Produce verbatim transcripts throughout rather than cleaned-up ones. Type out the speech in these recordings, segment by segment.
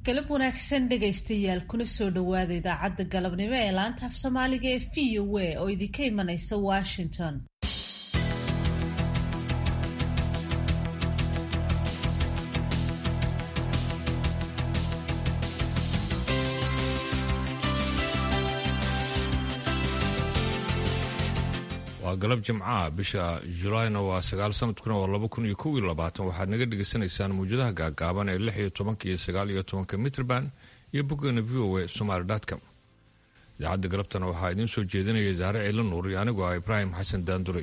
galab wanaagsan dhegaystayaal kuna soo dhawaada idaacadda galabnimo ee laanta af soomaaliga ee v o a oo idinka imanaysa Washington. waa galab jimcaha bisha Julayna waa sagaal sanadkuna waa laba kun iyo kow iyo labaatan waxaad naga dhageysanaysaan muujadaha gaagaaban ee lix iyo toban iyo sagaal iyo toban mitrban iyo boggeena v o a somali dot com. idaacadda galabtana waxaa idiin soo jeedinaya Zahra Ciilan Nuur iyo anigoo ah Ibraahim Xasan Daanduray.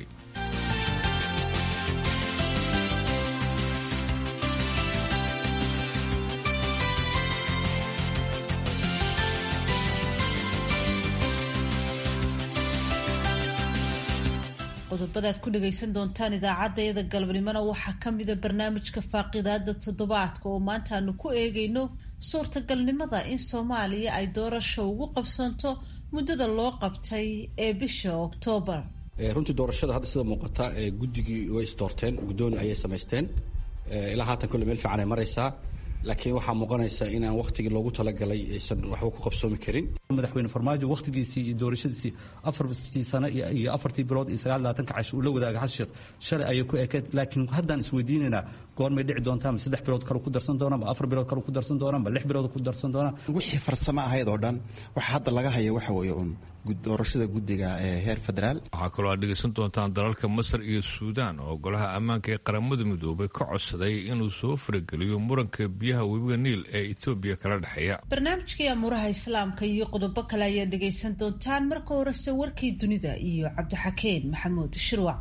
qodobada aad ku dhagaysan doontaan idaacadda galabnimona waxaa ka mid ah barnaamijka faaqidaada toddobaadka oo maanta aanu ku eegayno suurtagalnimada in Soomaaliya ay doorasho ugu qabsanto muddada loo qabtay ee bisha Oktoobar. runtii doorashada hadda sida muuqata ee guddigii way isdoorteen guddoon ayay samaysteen ilaa haatan kulli meel fiican ay maraysaa laakiin waxaa muuqanaysa inaan waqtigii loogu talagalay aysan waxba ku qabsoomi karin. madaxweyne farmaajo waqtigiisii iyo doorashadiisii afartii sano iyo afartii bilood iyo sagaal iyo labaatanka cash uu la wadaaga xas sheekh shalay ayay ku ekeed laakiin haddaan isweydiinaynaa goormay dhici doontaa ma saddex bilood kale ku darsan doonaa ma afar bilood kale ku darsan doonaa ma lix bilood ku darsan doonaa. wixii farsamo ahayd oo dhan waxa hadda laga haya waxa weeye uun doorashada guddiga ee heer federaal. waxaa kaloo aad dhegaysan doontaan dalalka Masar iyo Suudaan oo golaha ammaanka ee qaramada midoobay ka codsaday inuu soo farageliyo muranka biyaha webiga Niil ee Itoobiya kala dhexeeya. barnaamijkii amuraha islaamka iyo qodobo kale ayaad dhegaysan doontaan marka horese warkii dunida iyo Cabdixakeen Maxamuud Shirwac.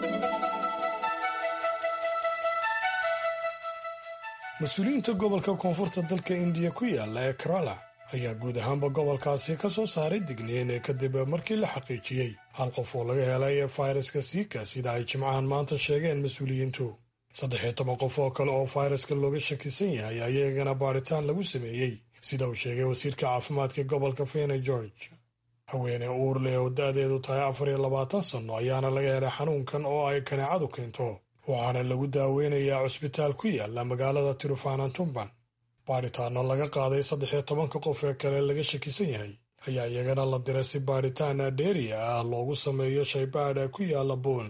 mas-uuliyiinta gobolka koonfurta dalka Indiya ku yaala ee Kerala ayaa guud ahaanba gobolkaasi ka soo saaray digniin kadib markii la xaqiijiyey hal qof oo laga helay fayraska Zika sida ay jimcahan maanta sheegeen mas-uuliyiintu. saddex iyo toban qof oo kale oo fayraska looga shakisan yahay ayagana baaritaan lagu sameeyey sida uu sheegay wasiirka caafimaadka gobolka Fene George. haweeney uur leh oo da'deedu tahay afar iyo labaatan sano ayaana laga helay xanuunkan oo ay kaneecadu keento waxaana lagu daaweynayaa cusbitaal ku yaala magaalada Tiruvannamalai. baaritaano laga qaaday saddex iyo tobanka qof ee kale laga shakisan yahay ayaa iyagana la diray si baaritaan dheeriya ah loogu sameeyo shaybaadha ku yaala Boon.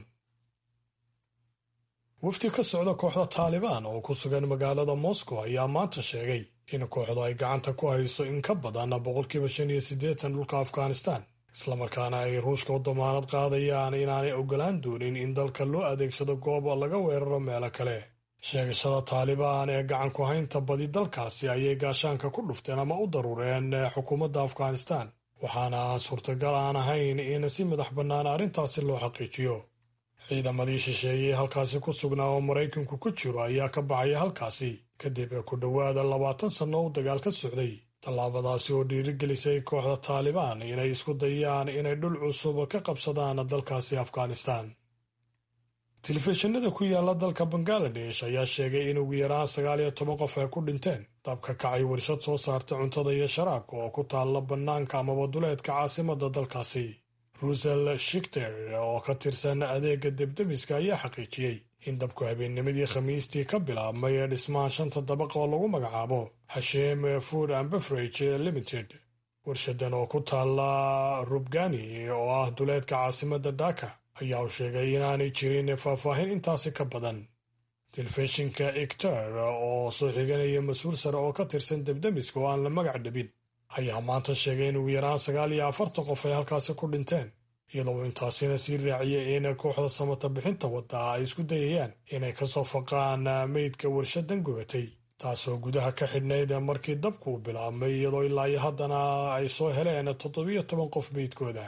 wafdi ka socda kooxda Taalibaan oo ku sugan magaalada Moscow ayaa maanta sheegay in kooxdu ay gacanta ku hayso in ka badan boqolkiiba shan iyo siddeetan dhulka Afghanistan islamarkaana ay Ruushka u damaanad qaadayaan inaanay ogolaan doonin in dalka loo adeegsado goob laga weeraro meelo kale. sheegashada Taalibaan ee gacan ku haynta badi dalkaasi ayay gaashaanka ku dhufteen ama u daruureen xukuumadda Afghanistan waxaana suurtagal aan ahayn in si madax bannaan arrintaasi loo xaqiijiyo. ciidamadii shisheeyey halkaasi ku sugnaa oo Maraykanku ku jiro ayaa ka baxaya halkaasi kadib ku dhowaada labaatan sanno u dagaal ka socday. tallaabadaasi oo dhiirigelisay kooxda Taalibaan inay isku dayaan inay dhul cusub ka qabsadaan dalkaasi Afghanistan. telefishinada ku yaala dalka Bangladesh ayaa sheegay in ugu yaraan sagaal iyo toban qof ay ku dhinteen dab ka kacay warshad soo saarta cuntada iyo sharaabka oo ku taalla bannaanka amaba duleedka caasimadda dalkaasi. Russell Shichter oo ka tirsan adeega debdemiska ayaa xaqiijiyey in dabku habeennimadii khamiistii ka bilaabmay dhismaha shanta dabaq oo lagu magacaabo Hashem Food and Beverage Limited. warshadan oo ku taalla Rubgani oo ah duleedka caasimadda Dhaka ayaa u sheegay inaanay jirin faahfaahin intaasi ka badan. telefishinka Iktar oo soo xiganaya mas-uul sare oo ka tirsan debdemiska oo aan la magac dhabin ayaa maanta sheegay in ugu yaraan sagaal iyo afartan qof ay halkaasi ku dhinteen iyadoo intaasina sii raaciyay in kooxda samata bixinta wadda ay isku dayayaan inay ka soo faqaan meydka warshadan gubatay taasoo gudaha ka xidhnayd markii dabku u bilaabmay iyadoo ilaa iyo haddana ay soo heleen toddobiyo toban qof meydkooda.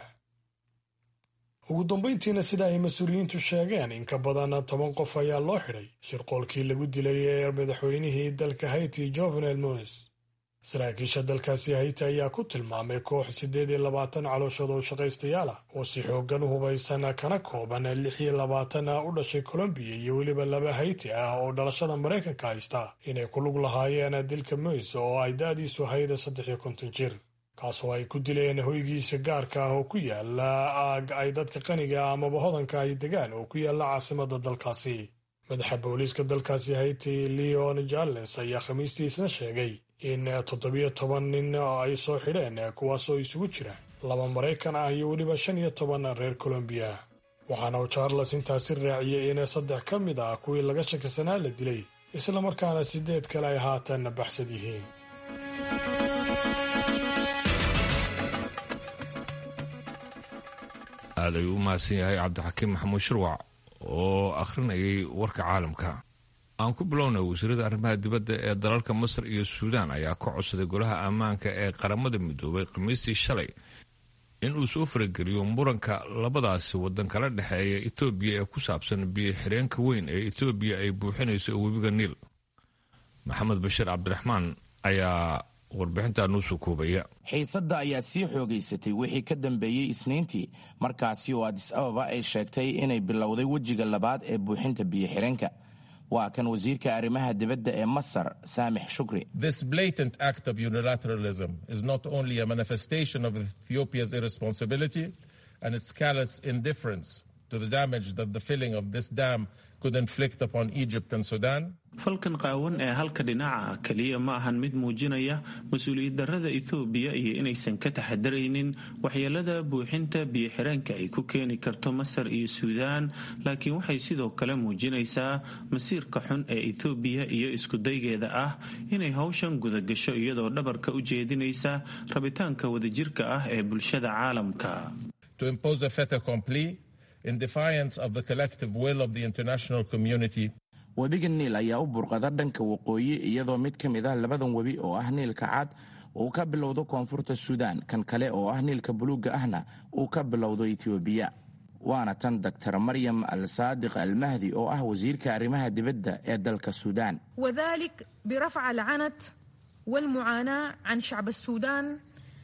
ugu dambayntiina sida ay mas-uuliyiintu sheegeen in ka badan toban qof ayaa loo xidhay shirqoolkii lagu dilay ee madaxweynihii dalka Haiti Jovenel Moise. saraakiisha dalkaasi Haiti ayaa ku tilmaamay koox siddeed iyo labaatan calooshooda oo shaqaystayaal ah oo si xooggan u hubaysan kana kooban lix iyo labaatan u dhashay Colombiya iyo weliba laba Haiti ah oo dhalashada Maraykanka haysta inay ku lug lahaayeen dilka Moise oo ay da'diisu ahayd saddex iyo konton jir kaasoo ay ku dileen hoygiisa gaarka ah oo ku yaala aag ay dadka qaniga amaba hodanka ay degaan oo ku yaala caasimadda dalkaasi. madaxa booliiska dalkaasi Haiti Leon Jales ayaa khamiistii isna sheegay in toddobiyo toban nin ay soo xidheen kuwaasoo isugu jira laba maraykan ah iyo weliba shan iyo toban reer colombiya. waxaana uu charles intaasi raaciyey in saddex ka mid ah kuwii laga shakisanaa la dilay islamarkaana sideed kale ay haatan baxsad yihiin. aad ayuu u mahadsan yahay cabdixakiim maxamuud shirwac oo akhrinayay warka caalamka. aan ku bilownay wasiirada arrimaha dibadda ee dalalka masar iyo suudaan ayaa ka codsaday golaha ammaanka ee qaramada midoobay khamiistii shalay in uu soo farageliyo muranka labadaasi waddan kala dhexeeya etoobiya ee ku saabsan biyo xireenka weyn ee etoobiya ay buuxinayso webiga niil. maxamed bashiir cabdiraxmaan ayaa warbixintaa nuu soo koobaya. xiisadda ayaa sii xoogaysatay wixii ka dambeeyey isniintii markaasi oo adis ababa ay sheegtay inay bilowday wejiga labaad ee buuxinta biyo xireenka. waa kan wasiirka arrimaha dibadda ee masar saamix shukri. This blatant act of unilateralism is not only a manifestation of Ethiopia's irresponsibility and its callous indifference to the damage that the filling of this dam could inflict upon Egypt and Sudan. falkan qaawan ee halka dhinaca kaliya ma ahan mid muujinaya mas-uuliyad darrada Ethiopia iyo inaysan ka taxadaraynin waxyeelada buuxinta biyo xireenka ay ku keeni karto Masar iyo Suudaan, laakiin waxay sidoo kale muujinaysaa masiirka xun ee Ethiopia iyo isku daygeeda ah inay hawshan guda gasho iyadoo dhabarka u jeedinaysa rabitaanka wadajirka ah ee bulshada caalamka. To impose a fait accompli in defiance of the collective will of the international community. webiga niil ayaa u burqada dhanka waqooyi iyadoo mid ka mid ah labadan webi oo ah niilka cad uu ka bilowdo koonfurta suudaan, kan kale oo ah niilka buluuga ahna uu ka bilowdo etoobiya. waana tan doctor maryam al saadiq al mahdi oo ah wasiirka arrimaha dibadda ee dalka suudaan. وذلك برفع العنت والمعاناة عن شعب السودان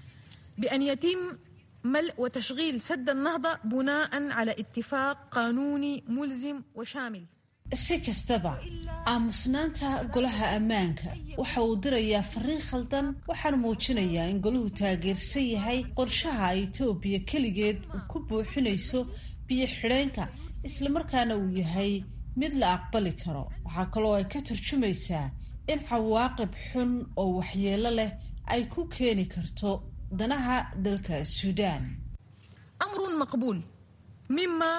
بأن يتم ملء وتشغيل سد النهضة بناء على اتفاق قانوني ملزم وشامل. si kastaba aamusnaanta golaha ammaanka waxa uu dirayaa fariin khaldan, waxaana muujinayaa in golahu taageersan yahay qorshaha Itoobiya keligeed uu ku buuxinayso biyo xidheenka, islamarkaana uu yahay mid la aqbali karo. waxaa kaloo ay ka tarjumaysaa in cawaaqib xun oo waxyeelo leh ay ku keeni karto danaha dalka Suudaan. أمر مقبول مما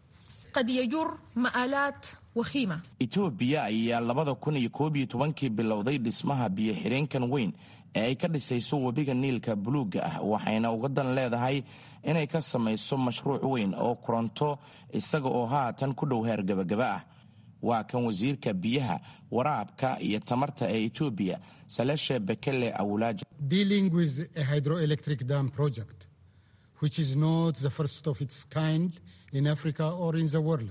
قد يجر مآلات وخيمة. Ethiopia ayaa labada kun iyo koob iyo tobankii bilowday dhismaha biyo xireenkan weyn ee ay ka dhisayso webiga niilka buluuga ah, waxayna uga dan leedahay inay ka samayso mashruuc weyn oo koronto isaga oo haatan ku dhow heer gabagaba ah. waa kan wasiirka biyaha, waraabka iyo tamarta ee Ethiopia Saleshe Bekele Awulaja. Dealing with a hydroelectric dam project which is not the first of its kind in Africa or in the world.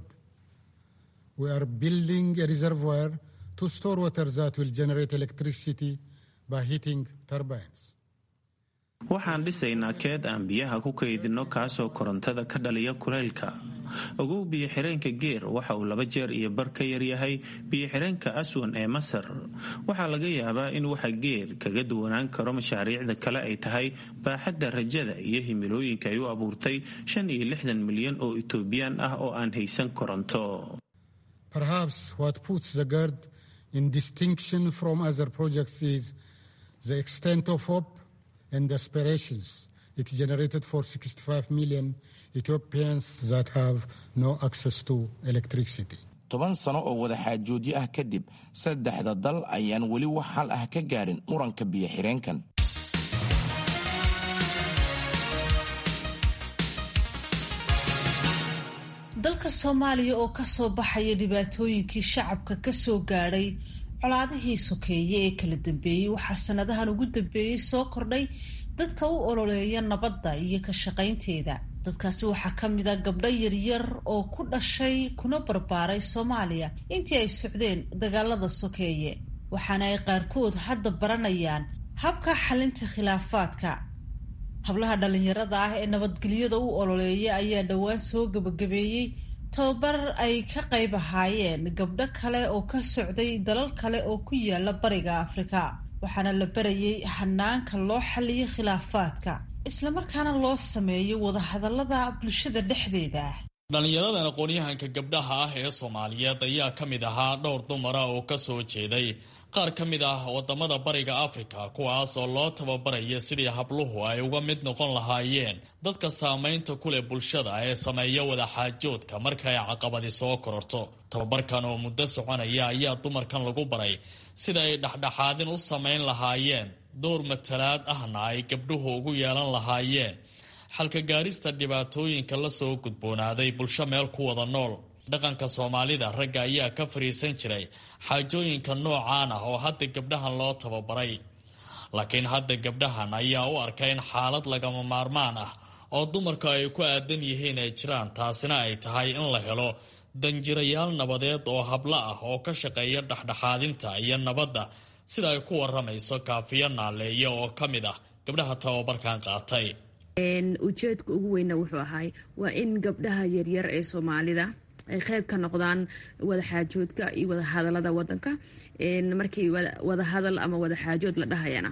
We are building a reservoir to store water that will generate electricity by heating turbines. waxaan dhisaynaa keed aan biyaha ku kaydino kaasoo korontada ka dhaliya kulaylka. ogow biyo xireenka geer waxa uu laba jeer iyo bar ka yaryahay biyo xireenka aswan ee Masar. waxaa laga yaabaa in waxa geer kaga duwanaan karo mashaariicda kale ay tahay baaxadda rajada iyo himilooyinka ay u abuurtay shan iyo lixdan milyan oo Ethiopian ah oo aan haysan koronto. Perhaps what puts the GERD in distinction from other projects is the extent of hope and aspirations it generated for sixty-five million Ethiopians that have no access to electricity. toban sano oo wada xaajoodyo ah kadib, saddexda dal ayaan weli wax hal ah ka gaarin muranka biyo xireenkan. dalka Soomaaliya oo ka soo baxaya dhibaatooyinkii shacabka ka soo gaadhay colaadihii sokeeye ee kala dambeeyey, waxaa sanadahan ugu dambeeyey soo kordhay dadka u ololeeya nabadda iyo ka shaqaynteeda. dadkaasi waxaa ka mid ah gabdho yaryar oo ku dhashay kuna barbaaray Soomaaliya intii ay socdeen dagaalada sokeeye, waxaana ay qaarkood hadda baranayaan habka xalinta khilaafaadka. hablaha dhalinyarada ah ee nabadgelyada u ololeeya ayaa dhowaan soo gabagabeeyey tababar ay ka qayb ahaayeen gabdho kale oo ka socday dalal kale oo ku yaala bariga Afrika, waxaana la barayay hanaanka loo xaliyo khilaafaadka islamarkaana loo sameeyo wadahadalada bulshada dhexdeeda. dhalinyaradan aqoon-yahanka gabdhaha ah ee Soomaaliyeed ayaa ka mid ahaa dhowr dumara oo ka soo jeeday qaar ka mid ah wadamada bariga Afrika kuwaas oo loo tababaraya sidii habluhu ay uga mid noqon lahaayeen dadka saameynta ku leh bulshada ee sameeya wada xaajoodka marka ay caqabadi soo kororto. tababarkan oo muddo soconaya ayaa dumarkan lagu baray sida ay dhaxdhaxaadin u sameyn lahaayeen door matalaad ahna ay gabdhuhu ugu yeelan lahaayeen xalka gaarista dhibaatooyinka la soo gudboonaaday bulsho meel ku wada nool. dhaqanka Soomaalida ragga ayaa ka fariisan jiray xaajooyinka noocaan ah oo hadda gabdhahan loo tababaray, laakiin hadda gabdhahan ayaa u arkay in xaalad lagama maarmaan ah oo dumarku ay ku aadan yihiin ay jiraan, taasina ay tahay in la helo danjirayaal nabadeed oo hablo ah oo ka shaqeeya dhexdhexaadinta iyo nabadda, sida ay ku waramayso Kaafiya Naaleeye oo ka mid ah gabdhaha tababarkan qaatay. ujeedka ugu weyn wuxuu ahay waa in gabdhaha yaryar ee Soomaalida ay qayb ka noqdaan wada xaajoodka iyo wada hadalada wadanka. markii wada hadal ama wada xaajood la dhahayana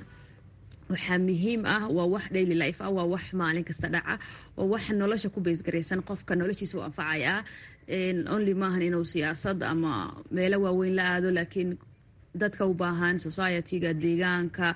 waxaa muhiim ah waa wax daily life ah, waa wax maalin kasta dhaca, waa wax nolosha ku base gareysan, qofka noloshiisa u anfacaya. only maahan inuu siyaasad ama meelo waaweyn la aado, laakiin dadka u baahan society-ga, deegaanka,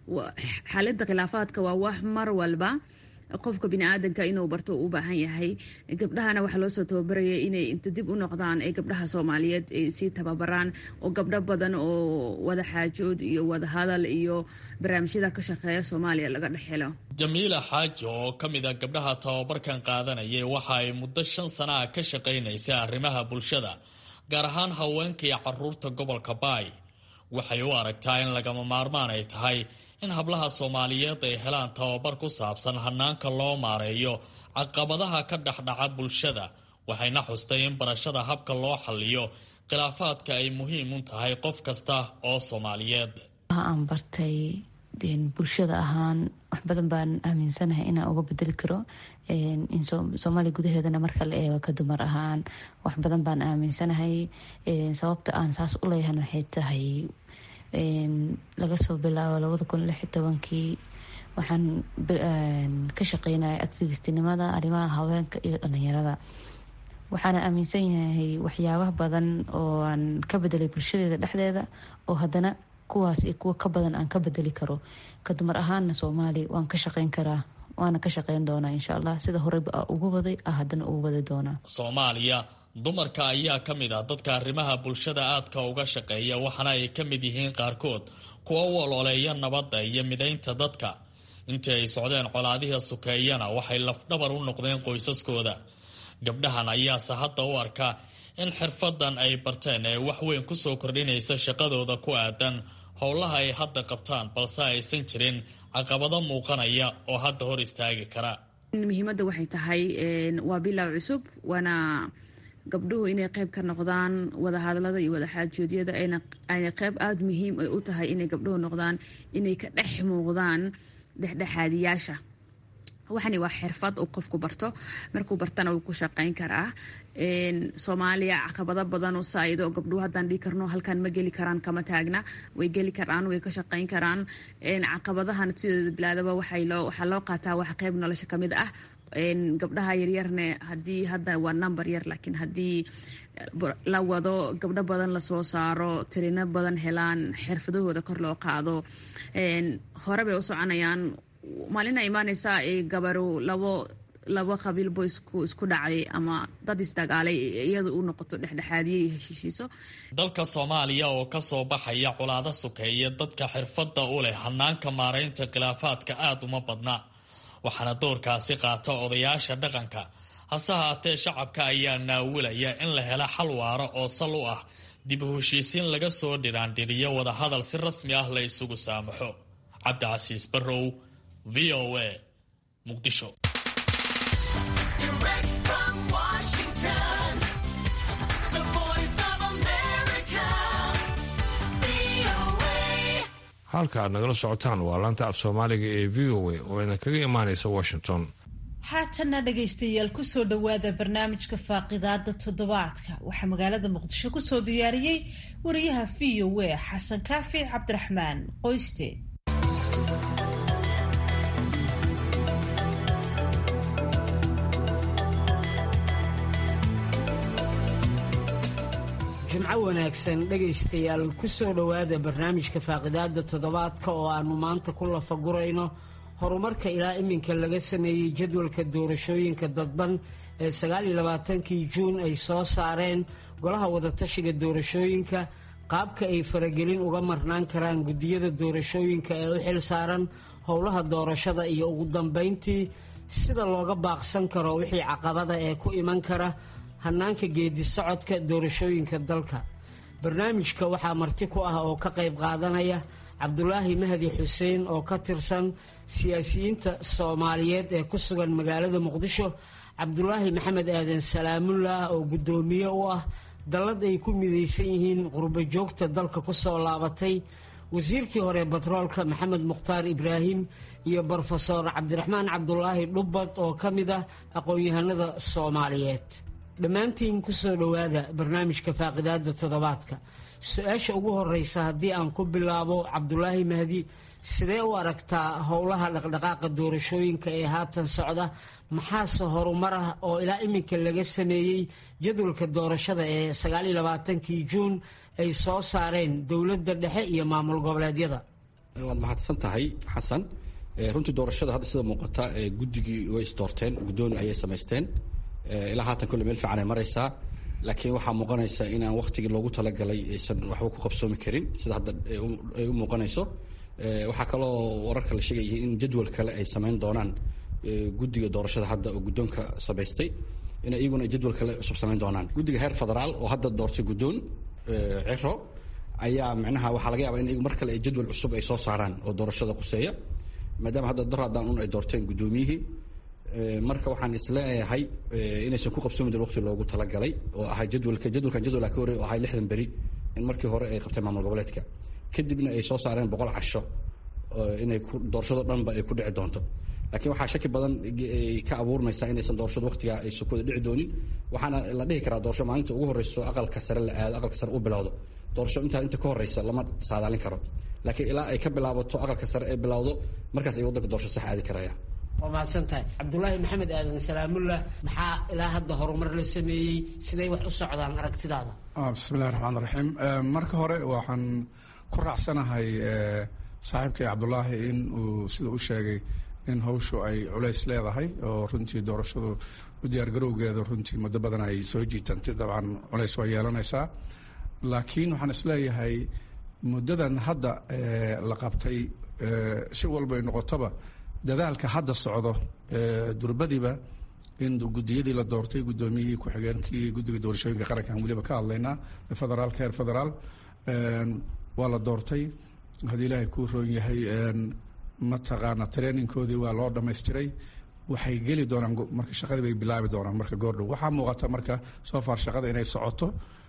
xalinta khilaafaadka waa wax mar walba qofka bini'aadanka inuu barto u baahan yahay. gabdhahana waxaa loo soo tababaraya inay inta dib u noqdaan ee gabdhaha Soomaaliyeed ay sii tababaraan, oo gabdho badan oo wada xaajood iyo wada hadal iyo barnaamijyada ka shaqeeya Soomaaliya laga dhexelo. Jamiila Xaaji oo ka mid ah gabdhaha tababarkan qaadanayay waxa ay muddo shan sano ah ka shaqaynaysay arrimaha bulshada, gaar ahaan haweenka iyo carruurta gobolka Baay. waxay u aragtaa in lagama maarmaan ay tahay in hablaha Soomaaliyeed ay helaan tababar ku saabsan hanaanka loo maareeyo caqabadaha ka dhexdhaca bulshada, waxayna xustay in barashada habka loo xalliyo khilaafaadka ay muhiim u tahay qof kasta oo Soomaaliyeed. aan bartay bulshada ahaan wax badan baan aaminsanahay inaan uga bedeli karo in Soomaaliya gudaheedana marka la eego ka dumar ahaan wax badan baan aaminsanahay. sababta aan saas u leeyahay waxay tahay laga soo bilaabo labada kun iyo lix iyo tobankii waxaan ka shaqeynayay activistinimada arrimaha haweenka iyo dhalinyarada. waxaana aaminsan yahay waxyaabaha badan oo aan ka bedelay bulshadeeda dhexdeeda, oo haddana kuwaas iyo kuwa ka badan aan ka bedeli karo. ka dumar ahaanna Soomaali waan ka shaqeyn karaa, waana ka shaqeyn doonaa insha Allah, sida horeyba ugu waday ah haddana ugu wadi doonaa. Soomaaliya dumarka ayaa ka mid ah dadka arrimaha bulshada aadka uga shaqeeya, waxaana ay ka mid yihiin qaarkood kuwa u ololeeya nabadda iyo midaynta dadka. intii ay socdeen colaadihii sukeeyana waxay lafdhabar u noqdeen qoysaskooda. gabdhahan ayaase hadda u arka in xirfadan ay barteen ee wax weyn ku soo kordhinaysa shaqadooda ku aadan howlaha ay hadda qabtaan, balse aysan jirin caqabado muuqanaya oo hadda hor istaagi kara. muhiimadda waxay tahay waa bilow cusub, waana gabdhuhu inay qayb ka noqdaan wada hadalada iyo wada xaajoodyada, ayna qayb aada muhiim ay u tahay inay gabdhuhu noqdaan inay ka dhex muuqdaan dhexdhexaadiyaasha. waxani waa xirfad uu qofku barto, markuu bartana uu ku shaqeyn karaa. Soomaaliya caqabado badan oo saayido gabdhuhu haddaan dhihi karno halkan ma geli karaan kama taagna, way geli karaan, way ka shaqeyn karaan. caqabadahan sidooda bilaadaba waxay loo waxaa loo qaataa wax qayb nolosha ka mid ah. gabdhaha yaryarne haddii hadda waa number yar, laakiin haddii la wado gabdho badan lasoo saaro, tirino badan helaan, xirfadahooda kor loo qaado, hore bay u soconayaan. maalina imaanaysaa ee gabaro labo labo qabiilbo isku isku dhacay ama dad isdagaalay iyadu u noqoto dhexdhexaadiyay heshiishiiso. dalka Soomaaliya oo ka soo baxaya colaado sukeeya, dadka xirfadda u leh hanaanka maareynta khilaafaadka aad uma badna, waxaana doorkaasi qaata odayaasha dhaqanka. hase haatee shacabka ayaa naawilaya in la helo xal waaro oo sal u ah dib u heshiisiin laga soo dhiraandhiriyo wada hadal si rasmi ah la isugu saamaxo. Cabdicasiis Barrow, V O A, Muqdisho. Direct from Washington, the voice of America, V O A. halka aad nagala socotaan waa laanta af Soomaaliga ee V O A oo ina kaga imaanaysa Washington. haatana dhagaystayaal ku soo dhawaada barnaamijka faaqidaada toddobaadka. waxaa magaalada Muqdisho ku soo diyaariyay wariyaha V O A Xasan Kaafi Cabdiraxmaan Qoyste. jimco wanaagsan dhegaystayaal ku soo dhowaada barnaamijka faaqidaada toddobaadka oo aannu maanta ku lafagurayno horumarka ilaa iminka laga sameeyey jadwalka doorashooyinka dadban ee sagaal iyo labaatankii juun ay soo saareen golaha wadatashiga doorashooyinka, qaabka ay faragelin uga marnaan karaan guddiyada doorashooyinka ee u xil saaran howlaha doorashada iyo ugu dambayntii sida looga baaqsan karo wixii caqabada ee ku iman kara hannaanka geedi socodka doorashooyinka dalka. barnaamijka waxaa marti ku ah oo ka qayb qaadanaya cabdulaahi mahdi xuseen oo ka tirsan siyaasiyiinta soomaaliyeed ee ku sugan magaalada muqdisho, cabdulaahi maxamed aadan salaamullah oo guddoomiye u ah dallad ay ku midaysan yihiin qurbo joogta dalka ku soo laabatay, wasiirkii hore batroolka maxamed mukhtaar ibraahim iyo brofesor cabdiraxmaan cabdulaahi dhubbad oo ka mid ah aqoon-yahanada soomaaliyeed. dhammaantiin ku soo dhowaada barnaamijka faaqidaada toddobaadka. su-aasha ugu horeysa haddii aan ku bilaabo cabdulaahi mahdi, sidee u aragtaa howlaha dhaqdhaqaaqa doorashooyinka ee haatan socda, maxaase horumar ah oo ilaa iminka laga sameeyey jadwalka doorashada ee sagaal iyo labaatankii juun ay soo saareen dowladda dhexe iyo maamul goboleedyada? waad mahadsan tahay xasan. runtii doorashada hadda sida muuqata guddigii way isdoorteen, guddooni ayay samaysteen, ilaa haatan kolle meel fiican ay maraysaa, laakiin waxaa muuqanaysa inaan waqtigii loogu talagalay aysan waxba ku qabsoomi karin sida hadda ay u muuqanayso. waxaa kaloo wararka la sheegaya in jadwal kale ay samayn doonaan guddiga doorashada hadda oo guddoonka samaystay, in iyaguna jadwal kale cusub samayn doonaan. guddiga heer federaal oo hadda doortay guddoon ciro ayaa micnaha waxaa laga yaabaa in mar kale ay jadwal cusub ay soo saaraan oo doorashada quseeya, maadaama hadda daraadaan un ay doorteen guddoomiyihii. marka waxaan isleeyahay inaysan ku qabsoomi doon waqti loogu talagalay oo ahay jadwalka jadwalkan jadwal ka horey oo ahay lixdan beri in markii hore ay qabteen maamul goboleedka, kadibna ay soo saareen boqol casho inay doorashado dhanba ay ku dhici doonto. laakiin waxaa shaki badan ka abuurmaysaa inaysan doorashada waqtiga ay sukooda dhici doonin. waxaana la dhihi karaa doorasho maalinta ugu horeyso aqalka sare la aado, aqalka sare u bilowdo, doorasho intaa inta ka horeysa lama saadaalin karo, laakiin ilaa ay ka bilaabato aqalka sare ay bilowdo markaas ay waddanka doorasho sax aadi karaya. waa mahadsan tahay cabdulaahi maxamed aadan salaamullah. maxaa ilaa hadda horumar la sameeyey, siday wax u socdaan aragtidaada? bismillahi raxmaan raxiim. marka hore waxaan ku raacsanahay saaxiibkay cabdulaahi in uu sida u sheegay in hawshu ay culays leedahay oo runtii doorashadu u diyaargarowgeeda runtii muddo badan ay soo jiitantay, dabcan culays waa yeelanaysaa. laakiin waxaan isleeyahay muddadan hadda la qabtay si walba ay noqotaba dadaalka hadda socdo durbadiiba in guddiyadii la doortay, guddoomiyihii ku-xigeenkii guddiga doorashooyinka qarankan weliba ka hadlaynaa federaalka heer federaal waa la doortay. haddii ilaahay kuu roon yahay mataqaana traininkoodii waa loo dhammaystiray, waxay geli doonaan marka shaqadii bay bilaabi doonaan marka goordhow. waxaa muuqata marka soo far shaqada inay socoto,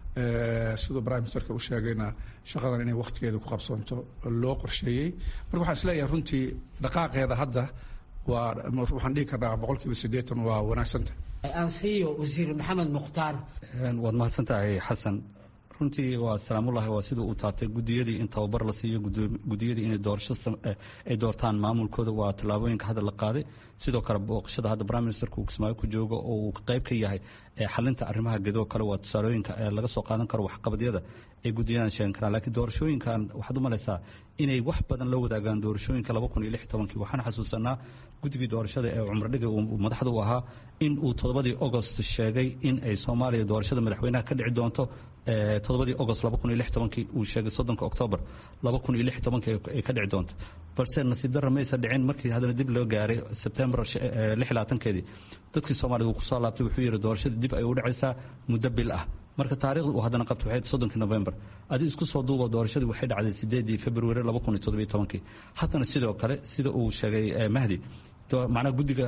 siduu prime ministerka u sheegayna shaqadan inay waqtigeeda ku qabsoonto loo qorsheeyey. marka waxaan isleeyahay runtii dhaqaaqeeda hadda waa waxaan dhihi karnaa boqolkiiba siddeetan waa wanaagsanta. ansiyo wasiir maxamed mukhtaar. waad mahadsantahay xasan. runtii waa salaamullahi waa siduu uu taabtay gudiyadii in tababar la siiyo, gudiyadii inay doorasho ay doortaan maamulkooda waa tallaabooyinka hadda la qaaday. sidoo kale booqashada hadda prime ministerka uu kismaayo ku joogo oo uu qayb ka yahay xalinta arrimaha gedoo kale waa tusaalooyinka laga soo qaadan karo waxqabadyada ay gudiyadan sheegan karaan. laakiin doorashooyinkan waxaad u malaysaa inay wax badan la wadaagaan doorashooyinka laba kun iyo lix tobankii. waxaan xasuusanaa guddigii doorashada ee cumardhiga uu madaxda u ahaa in uu toddobadii agost sheegay in ay soomaaliya doorashada madaxweynaha ka dhici doonto toddobadii agost laba kun iyo lix tobankii uu sheegay soddonka oktoobar laba kun iyo lix tobankii ay ka dhici doonto, balse nasiib darra maysa dhicin. markii haddana dib loo gaaray sebtembar lix iyo labaatankeedii dadkii soomaalida uu kusoo laabtay wuxuu yidhi doorashada dib ay u dhacaysaa muddo bil ah. marka taariikhda uu haddana qabtay waxay soddonkii novembar, adi isku soo duuba doorashadii waxay dhacday sideedii februari laba kun iyo toddobiyo tobankii. haddana sidoo kale sida uu sheegay mahdi macnaha guddiga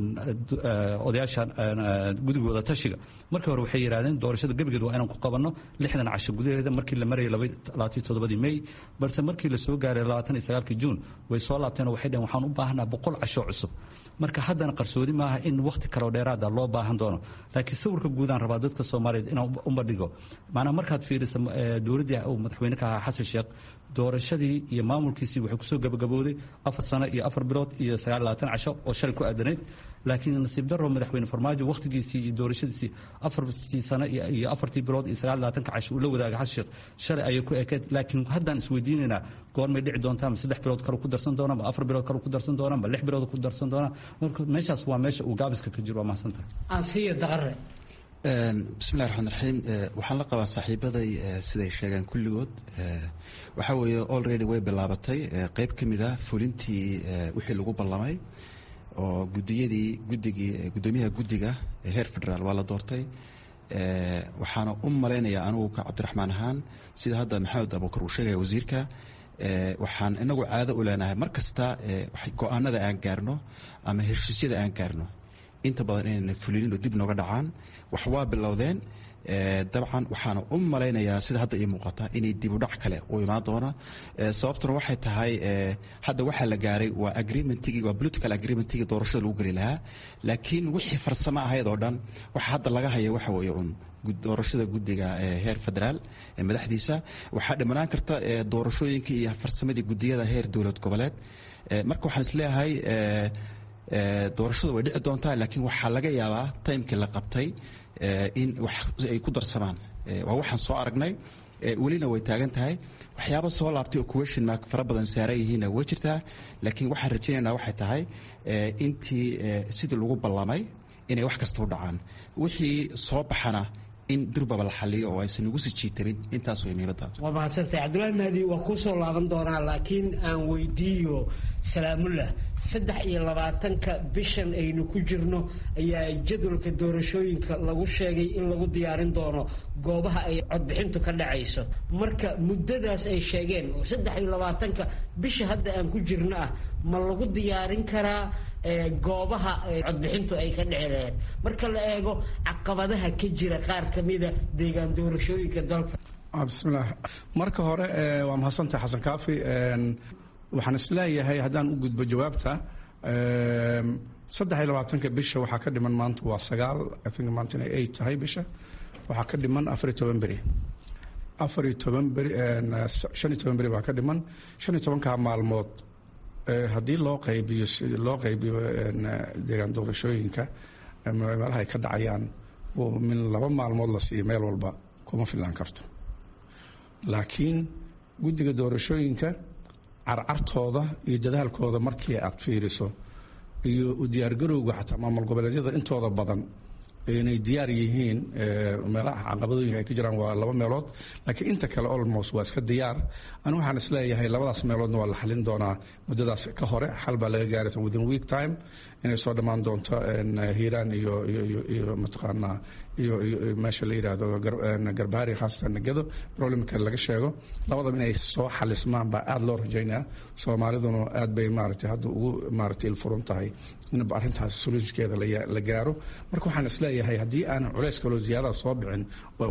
odayaasha guddiga wada tashiga markii hore waxay yidhahdeen doorashada gebigeed waa inaan ku qabanno lixdan casho gudaheeda markii la marayay labaatan toddobadii may, balse markii la soo gaaray labaatan iyo sagaalkii juun way soo laabteen oo waxay dhaheen waxaan u baahanaa boqol casho cusub. marka haddana qarsoodi maaha in wakhti kaloo dheeraada loo baahan doono, laakiin sawirka guudaan rabaa dadka soomaaliyeed inaan uma dhigo. macnaha markaad fiirisa dowladdii uu madaxweyne ka ahaa xasan sheekh doorashadii iyo maamulkiisii waxay kusoo gabagabooday afar sano iyo afar bilood iyo sagaal labaatan casho doorasho oo shalay ku aadanayd laakiin nasiib daro madaxweyne farmaajo waqtigiisii iyo doorashadiisii afartii sano iyo afartii bilood iyo sagaal iyo labaatanka cash uu la wadaaga xasan sheekh shalay ayay ku ekeed laakiin haddaan isweydiinaynaa goormay dhici doontaa ma saddex bilood kale ku darsan doonaa ma afar bilood kale ku darsan doonaa ma lix bilood ku darsan doonaa marka meeshaas waa meesha uu gaabiska ka jiro waa mahadsantahay aansiyo daqare bismillahi raxmaan raxiim waxaan la qabaa saaxiibaday siday sheegaan kulligood waxaa weeye already way bilaabatay qeyb ka mid ah fulintii wixii lagu ballamay oo gudiyadii guddigii guddoomiyaha guddiga heer federaal waa la doortay waxaana u malaynayaa anugu ka cabdiraxmaan ahaan sida hadda maxamed abuukar uu sheegaya wasiirka waxaan inagu caado u leenahay mar kasta go-aanada aan gaarno ama heshiisyada aan gaarno inta badan inayna fulinin oo dib nooga dhacaan wax waa bilowdeen dabcan waxaana u malaynayaa sida hadda ii muuqata inay dib u dhac kale u imaan doona sababtuna waxay tahay hadda waxaa la gaaray waa agreementigii waa political agreementigii doorashada lagu geli lahaa laakiin wixii farsamo ahayd oo dhan waxa hadda laga haya waxa weeye un doorashada guddiga heer federaal ee madaxdiisa waxaa dhimanaan karta doorashooyinka iyo farsamadii guddiyada heer dowlad goboleed marka waxaan isleeyahay doorashadu way dhici doontaa laakiin waxaa laga yaabaa timekii la qabtay in wax ay ku darsamaan waa waxaan soo aragnay welina way taagan tahay waxyaaba soo laabtay oo question mark fara badan saaran yihiinna way jirtaa laakiin waxaan rajaynaynaa waxay tahay intii sidii lagu ballamay inay wax kasta u dhacaan wixii soo baxana in durbaba la xaliyo oo aysan ugu sii jiitamin intaas way muhiimadda waa mahadsantahay cabdullaahi mahdi waa kuu soo laaban doonaa laakiin aan weydiiyo salaamullah saddex iyo labaatanka bishan aynu ku jirno ayaa jadwalka doorashooyinka lagu sheegay in lagu diyaarin doono goobaha ay codbixintu ka dhacayso marka muddadaas ay sheegeen oo saddex iyo labaatanka bisha hadda aan ku jirno ah ma lagu diyaarin karaa goobaha codbixintu ay ka dhici lahayd marka la eego caqabadaha ka jira qaar ka mida deegaan doorashooyinka dalka bismillaah marka hore waa mahadsantahay xasan kaafi waxaan isleeyahay haddaan u gudbo jawaabta saddex iyo labaatanka bisha waxaa ka dhiman maanta waa sagaal I think maanta inay eight tahay bisha waxaa ka dhiman afar iyo toban beri afar iyo toban beri shan iyo toban beri baa ka dhiman shan iyo tobankaa maalmood haddii loo qaybiyo loo qaybiyo deegaan doorashooyinka meelaha ay ka dhacayaan min laba maalmood la siiyo meel walba kuma filaan karto laakiin guddiga doorashooyinka carcartooda iyo dadaalkooda markii aad fiiriso iyo u diyaargarowga xataa maamul goboleedyada intooda badan inay diyaar yihiin meelaha caqabadooyinka ay ka jiraan waa laba meelood laakiin inta kale almost waa iska diyaar anu waxaan isleeyahay labadaas meeloodna waa la xalin doonaa muddadaas ka hore xal baa laga gaaraysa within week time inay soo dhammaan doonto hiiraan iyo iyo iyo mataqaanaa iyo meesha la yidhaahdo garbaari khaasatan nagado problemka laga sheego labadaba inay soo xalismaan baa aada loo rajaynaya soomaaliduna aad bay maaragtay hadda ugu maaragtay ilfuran tahay in arrintaas solutionkeeda la gaaro marka waxaan isleeyahay haddii aan culays kaloo ziyaadada soo bixin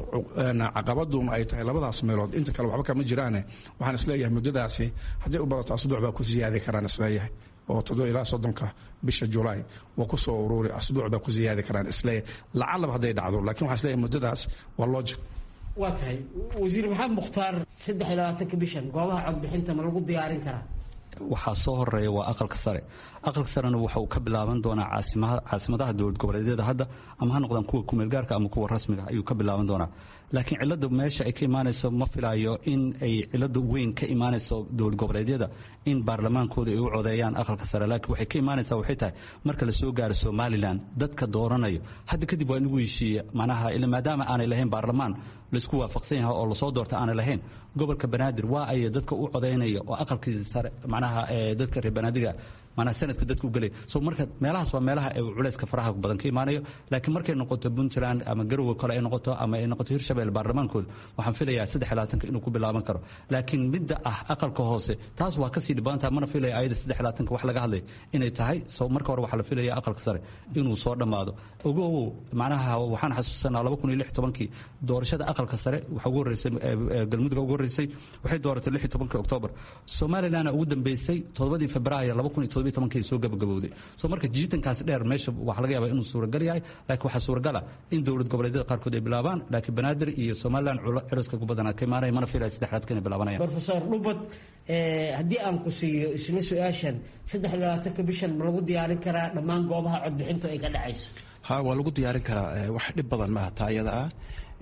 caqabaduna ay tahay labadaas meelood inta kale waxba kama jiraane waxaan isleeyahay muddadaasi hadday u badato asbuuc baa ku siyaadi karaan isleeyahay oo toddoba ilaa soddonka bisha julaay waa ku soo ururi asbuuc baa ku siyaadi karaan isleeyahay lacalaba hadday dhacdo laakiin waxaan isleeyahay muddadaas waa logic waa tahay wasiir maxamed mukhtaar saddex iyo labaatanka bishan goobaha codbixinta ma lagu diyaarin karaa waxaa soo horeeya waa aqalka sare aqalka sarena waxa uu ka bilaaban doonaa caasimadaha dowlad goboleedyada hadda ama ha noqdaan kuwa kumeelgaarka ama kuwa rasmiga ayuu ka bilaaban doonaa laakiin cilada meesha ay ka imaanayso ma filaayo in ay cilada weyn ka imaanayso dowlad goboleedyada in baarlamaankooda ay u codeeyaan aqalka sare laakiin waxay ka imaanaysaa waxay tahay marka la soo gaaro somalilan dadka dooranayo hadda kadib waa inagu heshiiya macnaha ila maadaama aanay lahayn baarlamaan laisku waafaqsan yahay oo lasoo doorta aanay lahayn gobolka banaadir waa ay dadka u codeynaya oo aqalkiisa sare macnaha dadka reer banaadiga macnaha sanadka dadka u gelay so marka meelahaas waa meelaha ay culayska faraha badan ka imaanayo laakiin markay noqoto puntland ama garowe kale ay noqoto ama ay noqoto hirshabelle baarlamaankooda waxaan filayaa saddex iyo labaatanka inuu ku bilaaban karo laakiin midda ah aqalka hoose taas waa kasii dhibaantaha mana filaya ayada saddex iyo labaatanka wax laga hadlay inay tahay so marka hore waxaa la filaya aqalka sare inuu soo dhammaado ogowow macnaha waxaan xasuusanaa laba kun iyo lix tobankii doorashada aqalka sare waxaa ugu horreysay galmudug ugu horreysay waxay dooratay lix iyo tobankii oktoobar somalilandna ugu dambeysay toddobadii febraayo laba kun iyo toddoba toddobiyo tobankii soo gabagabowday soo marka jiitankaas dheer meesha waxaa laga yaabaa inuu suuragal yahay laakiin waxaa suuragala in dowlad goboleedyada qaarkood ay bilaabaan laakiin banaadir iyo somaliland culaska ku badanaa ka imaanaya mana filaya saddexdaadka inay bilaabanayaan professor dhubad haddii aan ku siiyo isla su-aashan saddex iyo labaatanka bishan ma lagu diyaarin karaa dhammaan goobaha codbixintu ay ka dhacayso ha waa lagu diyaarin karaa wax dhib badan maaha taa iyada ah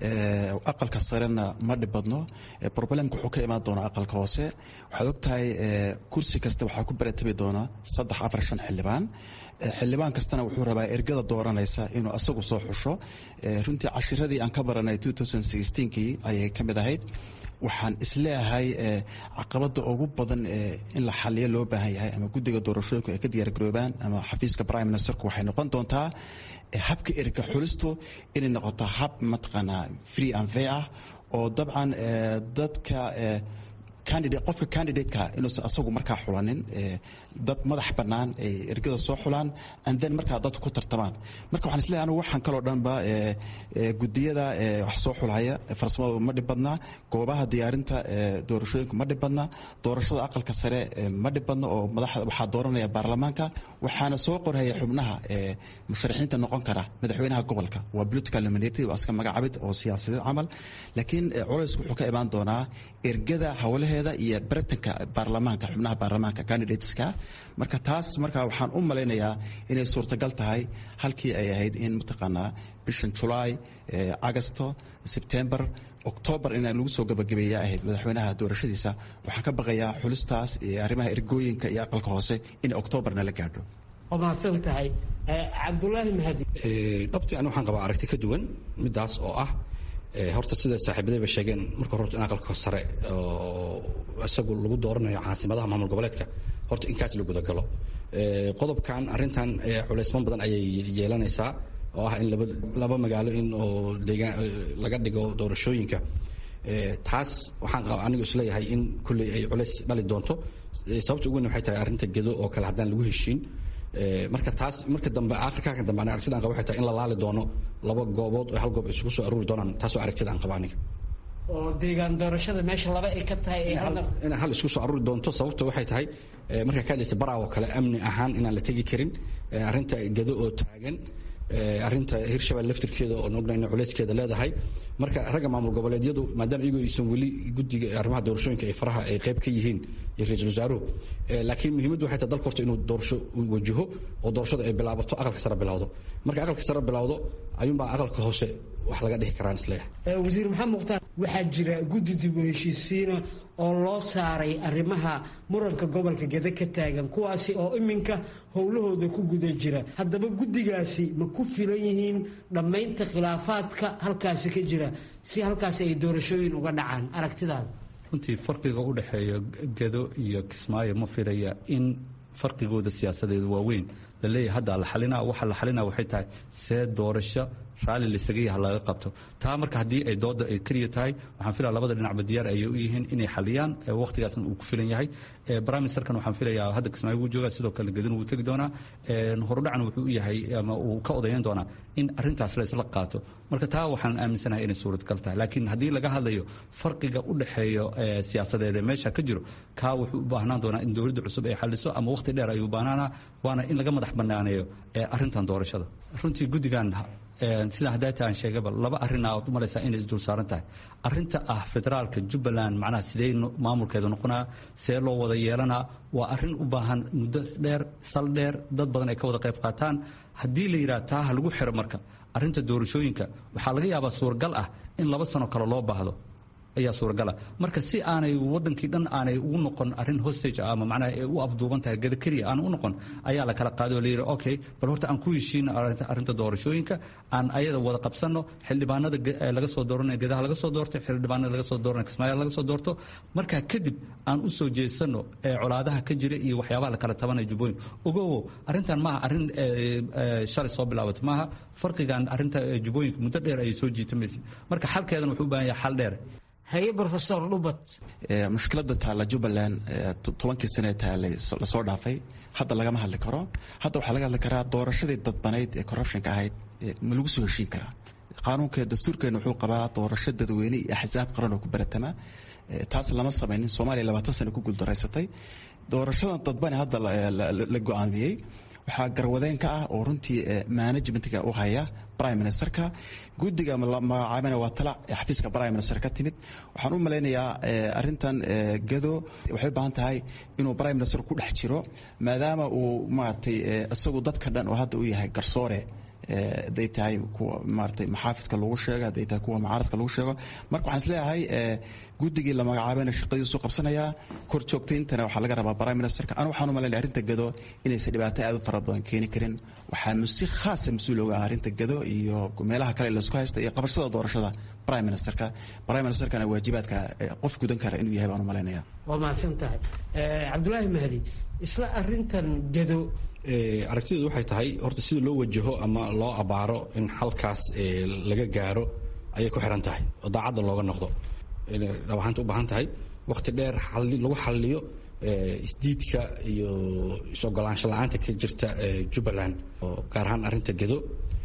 aqalka sarena ma dhib badno problemka wuxuu ka imaan doonaa aqalka hoose waxaad ogtahay kursi kasta waxaa ku baratabi doonaa saddex afar shan xildhibaan xildhibaan kastana wuxuu rabaa ergada dooranaysa inuu asagu soo xusho runtii cashiradii aan ka baranay kii ayay ka mid ahayd waxaan isleeyahay caqabada ugu badan in la xaliyo loo baahan yahay ama guddiga doorashooyinku ay ka diyaargaroobaan ama xafiiska prime ministerku waxay noqon doontaa habka erga xulistu inay noqoto hab mataqaanaa free and fair ah oo dabcan dadka candidate qofka candidateka inuusan asagu markaa xulanin dad madax bannaan ay ergada soo xulaan and then markaa dadku ku tartamaan marka waxaan isleeyahay anigu waxaan kaloo dhanba gudiyada wax soo xulaya farsamadu ma dhib badna goobaha diyaarinta doorashooyinku ma dhib badna doorashada aqalka sare ma dhib badna oo madaxda waxaa dooranaya baarlamaanka waxaana soo qorhaya xubnaha musharaxiinta noqon kara madaxweynaha gobolka waa political nominated waa iska magacaabid oo siyaasadeed camal laakiin culaysku wuxuu ka imaan doonaa ergada hawlaheeda iyo baratanka baarlamaanka xubnaha baarlamaanka candidateska marka taas marka waxaan u malaynayaa inay suurtagal tahay halkii ay ahayd in mataqaanaa bishan July Augusto September October in lagu soo gabagabeeyaa ahayd madaxweynaha doorashadiisa waxaan ka baqayaa xulistaas iyo arrimaha ergooyinka iyo aqalka hoose in Octoberna la gaadho oo maadsan tahay Cabdullaahi Mahdi dhabtii aan waxaan qabaa aragti ka duwan midaas oo ah horta sida saaxiibadayba sheegeen marka hore in aqalka sare oo isagu lagu dooranayo caasimadaha maamul goboleedka horta inkaas lagu gudagalo qodobkan arintan culeysman badan ayay yeelanaysaa oo ah in laba laba magaalo in oo deegaan laga dhigo doorashooyinka taas waxaan qabaa anigu isleeyahay in kulli ay culeys dhali doonto sababta ugu weyn waxay tahay arinta gedo oo kale haddaan lagu heshiin marka taas marka dambe aakhirka ka dambe aragtida aan qabo waxay tahay in la laali doono laba goobood oo hal goob isugu soo aruuri doonaan taas oo aragtida aan qabo aniga oo deegaan doorashada meesha laba ay ka tahay ee hal in hal isku soo aruuri doonto sababta waxay tahay marka ka hadlaysa baraawo kale amni ahaan inaan la tegi karin arinta gedo oo taagan arinta hirshabelle laftirkeeda oo nognayna culeyskeeda leedahay marka ragga maamul goboleedyadu maadaama iyagu aysan weli guddiga arrimaha doorashooyinka ay faraha ay qayb ka yihiin iyo ra-iisul wasaaruhu laakiin muhiimaddu waxay tahay dalka horta inuu doorasho wajaho oo doorashada ay bilaabato aqalka sare bilowdo marka aqalka sare bilowdo ayuunbaa aqalka hoose wax laga dhihi karaan isleeyahay wasiir maxamed mukhtaar waxaa jira guddi dib u heshiisiina oo loo saaray arrimaha muranka gobolka geda ka taagan kuwaasi oo iminka howlahooda ku guda jira haddaba guddigaasi ma ku filan yihiin dhammaynta khilaafaadka halkaasi ka jira si halkaasi ay doorashooyin uga dhacaan aragtidaada runtii farqiga u dhexeeya gedo iyo kismaayo ma filaya in farqigooda siyaasadeedu waa weyn la leeyahay hadda la xalinaa waxa la xalinaa waxay tahay see doorasho raalli lisaga yaha laga qabto taa marka haddii ay dooda ay keliya tahay waxaan filaya labada dhinacba diyaar ayay u yihiin inay xaliyaan waqtigaasna uu ku filan yahay prime ministerkan waxaan filayaa hadda kismaayo wuu joogaa sidoo kale gedin wuu tegi doonaa horudhacan wuxuu u yahay ama uu ka odayan doonaa in arrintaas la isla qaato marka taa waxaan aaminsanahay inay suuradgal tahay laakiin haddii laga hadlayo farqiga u dhexeeyo siyaasadeed ee meesha ka jiro kaa wuxuu u baahnaan doonaa in dowladda cusub ay xaliso ama waqti dheer ayuu baahnaanaa waana in laga madax banaaneeyo arrintan doorashada runtii guddigan sida haddaata aan sheegaba laba arrinaa ood u malaysaa inay isdul saaran tahay arrinta ah federaalka jubbaland macnaha sidee maamulkeedu noqonaa see loo wada yeelanaa waa arrin u baahan muddo dheer sal dheer dad badan ay ka wada qayb qaataan haddii la yidhaha taa ha lagu xiro marka arrinta doorashooyinka waxaa laga yaabaa suuragal ah in laba sano kale loo baahdo ayaa suuragala marka si aanay wadankii dhan aanay ugu noqon arrin hostage ah ama macnaha ay u afduuban tahay gada keliya aan u noqon ayaa la kala qaaday oo la yidhi okay bal horta aan ku heshiino arrinta doorashooyinka aan ayada wada qabsanno xildhibaanada laga soo dooranaya gedaha laga soo doorto xildhibaanada laga soo dooranaya kismaayo laga soo doorto markaa kadib aan u soo jeesanno colaadaha ka jira iyo waxyaabaha la kala tabanaya jubbooyinka ogowo arrintan maaha arrin shalay soo bilaabatay maaha farqigan arrinta jubbooyinka muddo dheer ayay soo jiitamaysay marka xalkeedan wuxuu u baahan yahay xal dheer haye professor dhubad mushkiladda taalla jubbaland tobankii sane taallay lasoo dhaafay hadda lagama hadli karo hadda waxaa laga hadli karaa doorashadii dadbanayd ee corruptionka ahayd ma lagu soo heshiin karaa qaanuunka dastuurkeena wuxuu qabaa doorasho dadweyne iyo axsaab qaran oo ku baratama taas lama samaynin Soomaaliya labaatan sano ku guuldareysatay doorashadan dadbani hadda la go'aamiyay waxaa garwadeen ka ah oo runtii managementka u haya prime ministerka guddiga magacaabana waa tala xafiiska prime minister ka timid waxaan u maleynayaa arintan gado waxay u baahan tahay inuu prime minister ku dhex jiro maadaama uu maartay isagu dadka dhan oo hadda u yahay garsoore day tahay kuwa maartay maxaafidka lagu sheego day tahay kuwa mucaaradka lagu sheego marka waxaan isleeyahay guddigii la magacaabana shaqadiisu qabsanaya kor joogtayntana waxa laga rabaa prime ministerka anu waxaan u maleynayaa arinta gado inaysan dhibaato aad u fara badan keeni karin waxaanu si khaas ah mas'uul uga arinta gado iyo meelaha kale la isku haysta iyo qabashada doorashada prime ministerka prime ministerkana waajibaadka qof gudan kara inuu yahay baan u maleynayaa waa mahadsantahay Cabdullaahi Mahdi isla arintan gado aragtidu waxay tahay horta sida loo wajaho ama loo abaaro in halkaas laga gaaro ayay ku xiran tahay oo daacad looga noqdo inay waxaanta u baahan tahay waqti dheer lagu xalliyo isdiidka iyo isogolaansho la'aanta ka jirta Jubbaland oo gaar ahaan arinta gado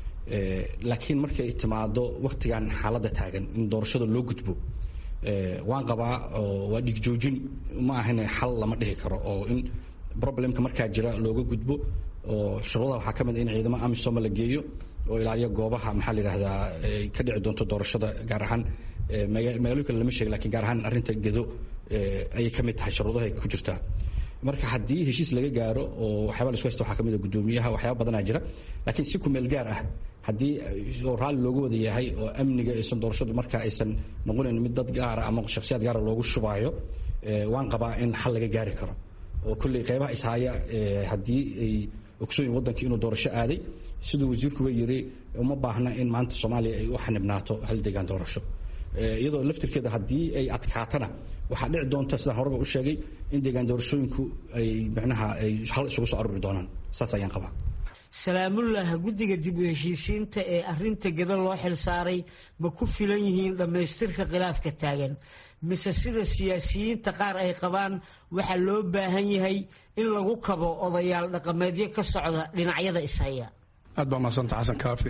laakiin markay timaado waqtigan xaaladda taagan in doorashada loo gudbo waan qabaa waa dhig joojin ma ahan xal lama dhihi karo oo in problemka markaa jira looga gudbo oo shuruudaha waxaa ka mid in ciidamo amisom la geeyo oo ilaaliya goobaha maxaa la yidhaahdaa ay ka dhici doonto doorashada gaar ahaan magaalooyin kale lama sheegin laakiin gaar ahaan arrinta gado ayay ka mid tahay shuruudaha ay ku jirtaa marka haddii heshiis laga gaaro oo waxyaaba la isku haysto waxaa ka mid ah guddoomiyaha waxyaaba badanaa jira laakiin si ku meel gaar ah haddii oo raalli loogu wada yahay oo amniga aysan doorashadu markaa aysan noqonayn mid dad gaara ama shakhsiyaad gaara loogu shubaayo waan qabaa in xal laga gaari karo oo kulley qaybaha ishaya haddii ay ogsooyin waddankii inuu doorasho aaday siduu wasiirkuba yiri uma baahna in maanta Soomaaliya ay u xanibnaato hal deegaan doorasho iyadoo laftirkeeda haddii ay adkaatana waxaa dhici doonta sida horeba u sheegay in deegaan doorashooyinku ay macnaha ay hal isugu soo ururi doonaan saas ayaan qabaa Salaamullah guddiga dib u heshiisiinta ee arinta gado loo xil saaray ma ku filan yihiin dhamaystirka khilaafka taagan mise sida siyaasiyiinta qaar ay qabaan waxa loo baahan yahay in lagu kabo odayaal dhaqameedyo ka socda dhinacyada ishaya aad baa maasanta xasan kaafi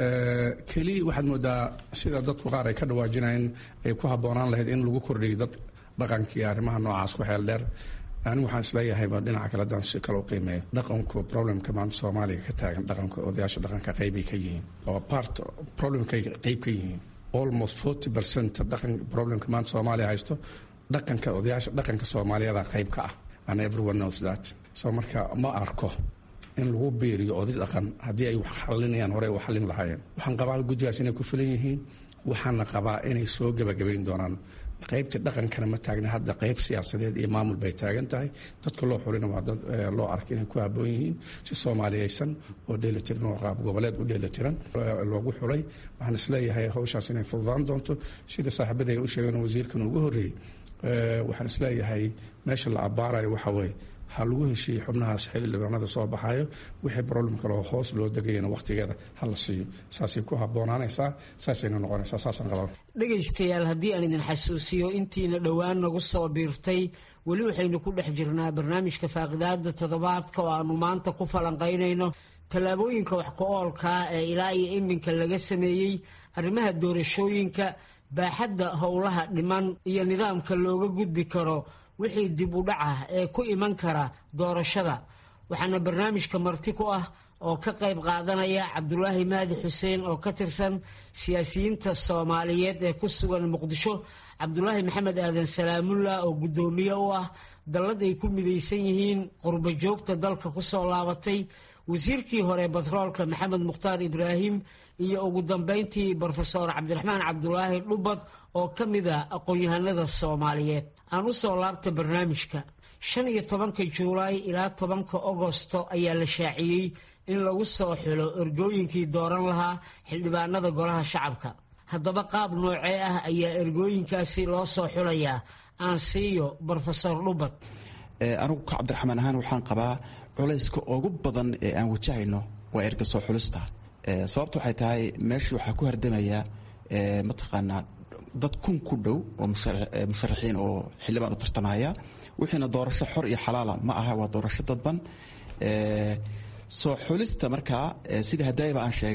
keli waxaad moodaa sida dadku qaar ay ka dhawaajinayeen ay ku habboonaan lahayd in lagu kordhiyo dad dhaqankii arrimaha noocaas ku xeel dheer anigu waxaan isleeyahayba dhinaca kale haddaan si kale u qiimeeyo dhaqanku problemka maanta Soomaaliya ka taagan dhaqanka odayaasha dhaqanka qaybay ka yihiin oo part problemkay qayb ka yihiin almost forty percent dhaqan problemka maanta Soomaaliya haysto dhaqanka odayaasha dhaqanka Soomaaliyeed qayb ka ah and everyone knows that so marka ma arko in lagu beeriyo oday dhaqan haddii ay wax xalinayaan hore wax xalin lahaayeen waxaan qabaa guddigaas inay ku filan yihiin waxaana qabaa inay soo gabagabayn doonaan qaybta dhaqankana ma taagna hadda qayb siyaasadeed iyo maamul bay taagan tahay dadka loo xulina waa dad loo arkay inay ku habboon yihiin si Soomaaliyaysan oo dheelitiran oo qaab goboleed u dheelitiran loogu xulay waxaan isleeyahay hawshaas inay fududaan doonto sida saaxiibada ay u sheegeen wasiirkan ugu horreeyay waxaan isleeyahay meesha la abaarayo waxa weeye ha lagu heshiiyey xubnahaas xildhibaanada soo baxayo wixii problem kale oo hoos loo degayana waqtigeeda ha la siiyo saasay ku habboonaanaysaa saasayna noqonaysaa saasaan qabaa dhegaystayaal haddii aan idin xasuusiyo intiina dhowaan nagu soo biirtay weli waxaynu ku dhex jirnaa barnaamijka faaqidaada toddobaadka oo aanu maanta ku falanqaynayno tallaabooyinka wax ku oolkaa ee ilaa iyo iminka laga sameeyey arrimaha doorashooyinka baaxadda howlaha dhiman iyo nidaamka looga gudbi karo wixii dib u dhac ah ee ku iman kara doorashada waxaana barnaamijka marti ku ah oo ka qayb qaadanaya Cabdullaahi Mahdi Xuseen oo ka tirsan siyaasiyiinta Soomaaliyeed ee ku sugan Muqdisho Cabdullaahi Maxamed Aadan Salaamullah oo gudoomiye u ah dallad ay ku midaysan yihiin qurba joogta dalka ku soo laabatay wasiirkii hore batroolka Maxamed Mukhtaar Ibraahim iyo ugu dambeyntii Professor Cabdiraxmaan Cabdullaahi Dhubad oo ka mid ah aqoon-yahanada Soomaaliyeed aan u soo laabta barnaamijka shan iyo tobanka Juulaay ilaa tobanka Agoosto ayaa la shaaciyey in lagu soo xilo ergooyinkii dooran lahaa xildhibaanada golaha shacabka haddaba qaab noocee ah ayaa ergooyinkaasi loo soo xulayaa aan siiyo Professor Dhubad anigu ka Cabdiraxmaan ahaan waxaan qabaa culayska ugu badan ee aan wajahayno waa erga soo xulista sababtu waxay tahay meeshii waxaa ku hardamaya mataqaanaa dad kun ku dhow oo musharaxiin oo xildhibaan u tartamaya wixiina doorasho xor iyo xalaala ma aha waa doorasho dadban soo xulista markaa sida hadayba aan sheegay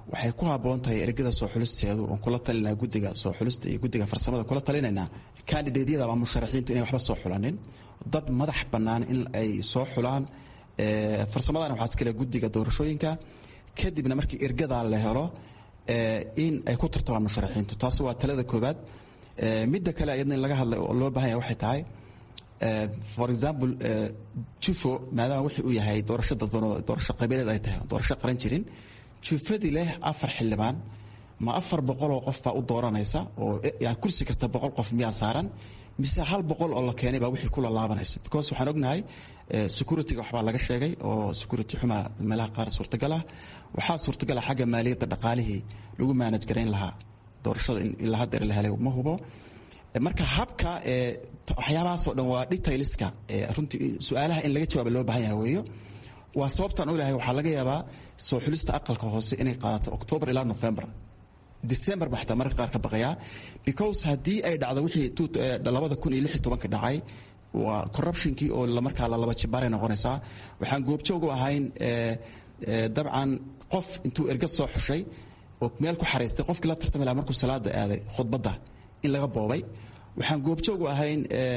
waxay ku habboon tahay ergada soo xulisteedu oon kula talinaa guddiga soo xulista iyo guddiga farsamada kula talinaynaa candidateyada ama musharaxiintu inay waxba soo xulanin dad madax bannaan in ay soo xulaan farsamadana waxaa iskale guddiga doorashooyinka kadibna markii ergadaa la helo in ay ku tartamaan musharaxiintu taasi waa talada koobaad midda kale ayadna in laga hadlay oo loo baahan yahay waxay tahay for example jufo maadaama wixii uu yahay doorasho dadban oo doorasho qabiileed ay tahay doorasho qaran jirin jufadii leh afar xildhibaan ma afar boqol oo qof baa u dooranaysa oo yani kursi kasta boqol qof miyaa saaran mise hal boqol oo la keenay baa wixii kula laabanaysa because waxaan ognahay securityga waxbaa laga sheegay oo security xuma meelaha qaar suurtagal ah waxaa suurtagal ah xagga maaliyadda dhaqaalihii lagu manage garayn lahaa doorashada in ilaa hadda la helay ma hubo marka habka waxyaabahaasoo dhan waa detailska runtii su-aalaha in laga jawaaba loo baahan yahay weeyo waa sababtaan u lehay waxaa laga yaabaa soo xulista aqalka hoose inay qaadato october ilaa november december ba xataa mararka qaar ka baqayaa because haddii ay dhacdo wixii labada kun iyo lix iyo tobanka dhacay waa corruptionkii oo markaa la laba jibaaray noqonaysaa waxaan goobjoog u ahayn dabcan qof intuu erga soo xushay oo meel ku xariistay qofkii la tartami lahaa markuu salaada aaday khudbadda in laga boobay waxaan goobjoog u ahayn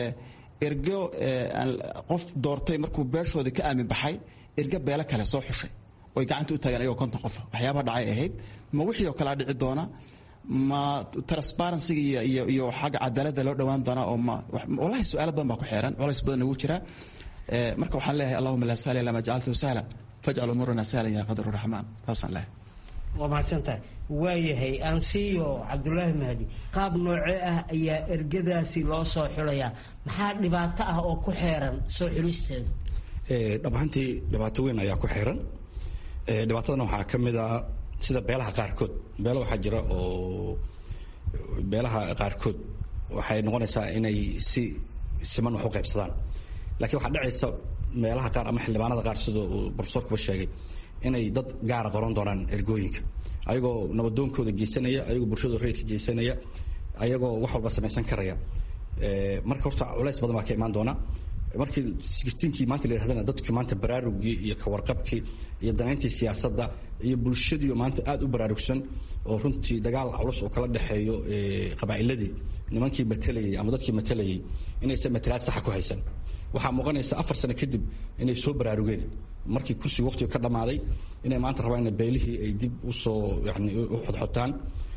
ergo qof doortay markuu beeshoodii ka aamin baxay erga beelo kale soo xushay oy gacanta u taagaan ayagoo konton qof waxyaabaha dhacay ahayd ma wixii oo kalea dhici doona ma transparencyga iyo iyo iyo xagga cadaaladda loo dhowaan doonaa oo ma wallahi su-aalo badan baa ku xeeran culays badan ugu jira marka waxaan leeyahay allahuma laa sahla ilaa ma jacaltahu sahla fajcal umuurana sahlan yaa qadaru raxmaan taasaan leeyahay waa mahadsantahay waayahay aan siiyo cabdulaahi mahdi qaab noocee ah ayaa ergadaasi loo soo xulayaa maxaa dhibaato ah oo ku xeeran soo xulisteeda dhammaantii dhibaato weyn ayaa ku xeeran dhibaatadana waxaa ka mid ah sida beelaha qaarkood beelo waxaa jira oo beelaha qaarkood waxay noqonaysaa inay si siman wax u qaybsadaan laakiin waxaa dhacaysa meelaha qaar ama xildhibaanada qaar sida uu profesorkuba sheegay inay dad gaara qoran doonaan ergooyinka ayagoo nabadoonkooda geysanaya ayagoo bulshadooda rayidka geysanaya ayagoo wax walba samaysan karaya marka horta culays badan baa ka imaan doona markii sixteenkii maanta la yidhahdana dadkii maanta baraarugii iyo kawarqabkii iyo danayntii siyaasadda iyo bulshadii maanta aad u baraarugsan oo runtii dagaal culus oo kala dhexeeyo qabaa'iladii nimankii matalayay ama dadkii matalayay inaysan matalaad saxa ku haysan waxaa muuqanaysa afar sano kadib inay soo baraarugeen markii kursiga waqtiga ka dhammaaday inay maanta rabaan in beelihii ay dib usoo yani u xodxotaan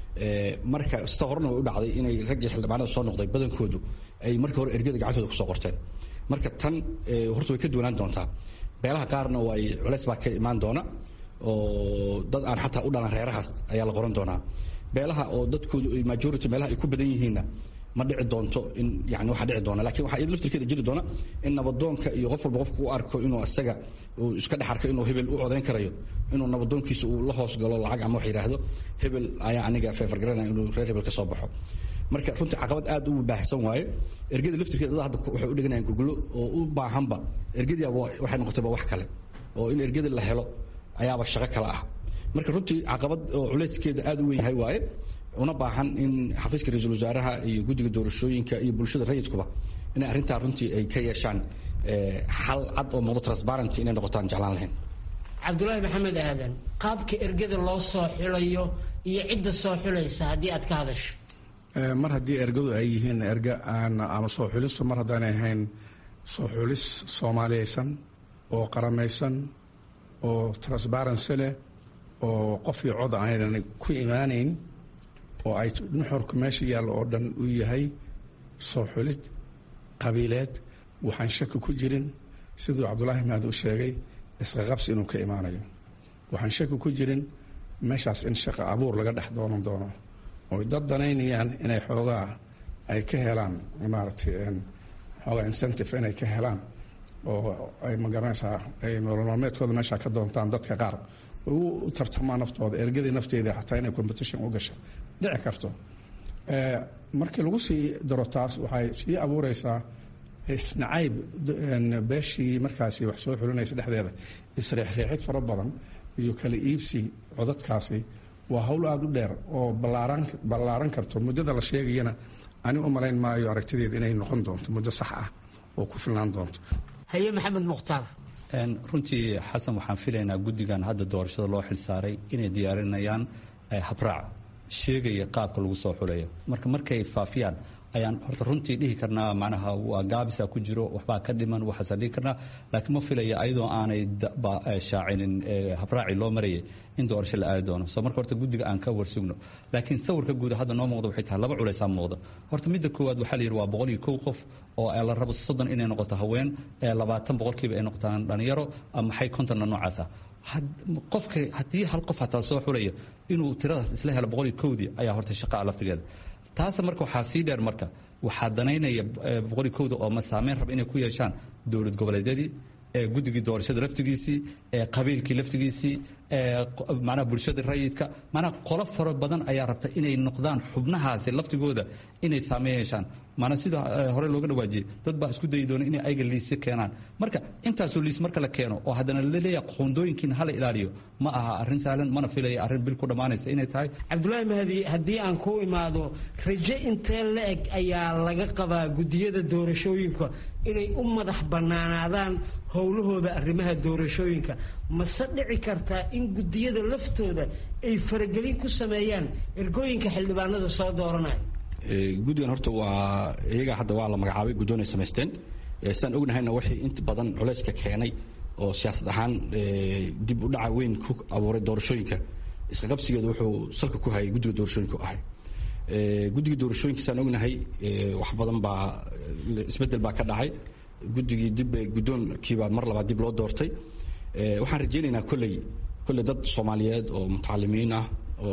marka sida horena way u dhacday inay raggii xildhibaanada soo noqday badankoodu ay markii hore ergada gacantooda kusoo qorteen marka tan horta way ka duwanaan doontaa beelaha qaarna way culays baa ka imaan doona oo dad aan xataa u dhalan reerahaas ayaa la qoran doonaa beelaha oo dadkoodu majority meelaha ay ku badan yihiinna ma dhici doonto in yani waxaa dhici doona lakin waxaa iyada laftirkeeda jiri doona in nabadoonka iyo qof walba qofku u arko inuu isaga uu iska dhex arko inuu hebel u codayn karayo inuu nabadoonkiisa uu la hoos galo lacag ama wax yidhaahdo hebel ayaa aniga feefar garanaya inuu reer hebel ka soo baxo marka runtii caqabad aad u baahsan waaye ergada laftirkeeda dad hadda waxay u dhiganayaan gogolo oo u baahanba ergadii waxay noqotayba wax kale oo in ergada la helo ayaaba shaqo kale ah marka runtii caqabad oo culayskeeda aad u weyn yahay waaye una baahan in xafiiska ra-iisul wasaaraha iyo guddiga doorashooyinka iyo bulshada rayidkuba inay arrintaa runtii ay ka yeeshaan xal cad oo muuqdo transparent inay noqotaan jeclaan lahayn cabdulaahi maxamed aadan qaabka ergada loo soo xulayo iyo cidda soo xulaysa haddii aad ka hadasho mar haddii ergadu ay yihiin erga aan ama soo xulistu mar haddaanay ahayn soo xulis soomaaliyaysan oo qaramaysan oo transparency leh oo qof iyo cod aanaynan ku imaanayn oo ay nuxurka meesha yaalla oo dhan u yahay soo xulid qabiileed waxaan shaki ku jirin siduu cabdulaahi mahad u sheegay isqaqabsi inuu ka imaanayo waxaan shaki ku jirin meeshaas in shaqo abuur laga dhex doonan doono oo dad danaynayaan inay xoogaa ay ka helaan maaragtay xoogaa incentive inay ka helaan oo ay magaranaysaa ay nolol maalmeedkooda meeshaa ka doontaan dadka qaar u tartamaan naftooda ergadii nafteeda xataa inay competition u gasho dhici karto markii lagu sii daro taas waxay sii abuureysaa isnacayb beeshii markaasi wax soo xulinaysa dhexdeeda isreexreexid fara badan iyo kala iibsi codadkaasi waa hawl aada u dheer oo balaaran ballaaran karto muddada la sheegayana ani u malayn maayo aragtideeda inay noqon doonto muddo sax ah oo ku filnaan doonto haye maxamed mukhtaar runtii xasan waxaan filaynaa guddigan hadda doorashada loo xilsaaray inay diyaarinayaan habraac sheegaya qaabka lagu soo xuleeyo marka markay faafiyaan ayaan horta runtii dhihi karnaa macnaha waa gaabisa ku jiro waxbaa ka dhiman waxaasaan dhihi karnaa laakiin ma filaya ayadoo aanay shaacinin habraacii loo marayay in doorasho la aadi doono soo marka horta guddiga aan ka warsugno laakiin sawirka guud hadda noo muuqda waxay tahay laba culaysaa muuqda horta midda koowaad waxaa la yidhi waa boqol iyo kow qof oo la rabo soddon inay noqoto haween labaatan boqolkiiba ay noqotaan dhalinyaro maxay kontonna noocaas ah qofka haddii hal qof hataa soo xulaya inuu tiradaas isla helo boqol iyo kowdii ayaa horta shaqaa laftigeeda taas marka waxaa sii dheer marka waxaa danaynaya boqol iyo kowda oo ma saameyn raba inay ku yeeshaan dowlad goboleedyadii guddigii doorashada laftigiisii qabiilkii laftigiisii macnaha bulshada rayidka macnaha qolo fara badan ayaa rabta inay noqdaan xubnahaasi laftigooda inay saameyn yeeshaan maanaa sida hore looga dhawaajiyey dad baa isku dayi doona inay ayaga liisyo keenaan marka intaasoo liis marka la keeno oo haddana la leeyahay qoondooyinkiina hala ilaaliyo ma aha arrin sahlan mana filaya arrin bil ku dhammaanaysa inay tahay cabdulaahi mahdi haddii aan ku imaado rajo intee la eg ayaa laga qabaa guddiyada doorashooyinka inay u madax bannaanaadaan howlahooda arrimaha doorashooyinka mase dhici kartaa in guddiyada laftooda ay faragelin ku sameeyaan ergooyinka xildhibaanada soo dooranaya guddigan horta waa iyaga hadda waa la magacaabay guddoon ay samaysteen sidaan ognahayna waxay inta badan culayska keenay oo siyaasad ahaan dib u dhaca weyn ku abuuray doorashooyinka isqaqabsigeeda wuxuu salka ku hayay guddiga doorashooyinka u ahay guddiga doorashooyinka sidaan ognahay wax badan baa isbeddel baa ka dhacay guddigii dib guddoonkiibaa mar labaad dib loo doortay waxaan rajaynaynaa kolley kolley dad soomaaliyeed oo mutacalimiin ah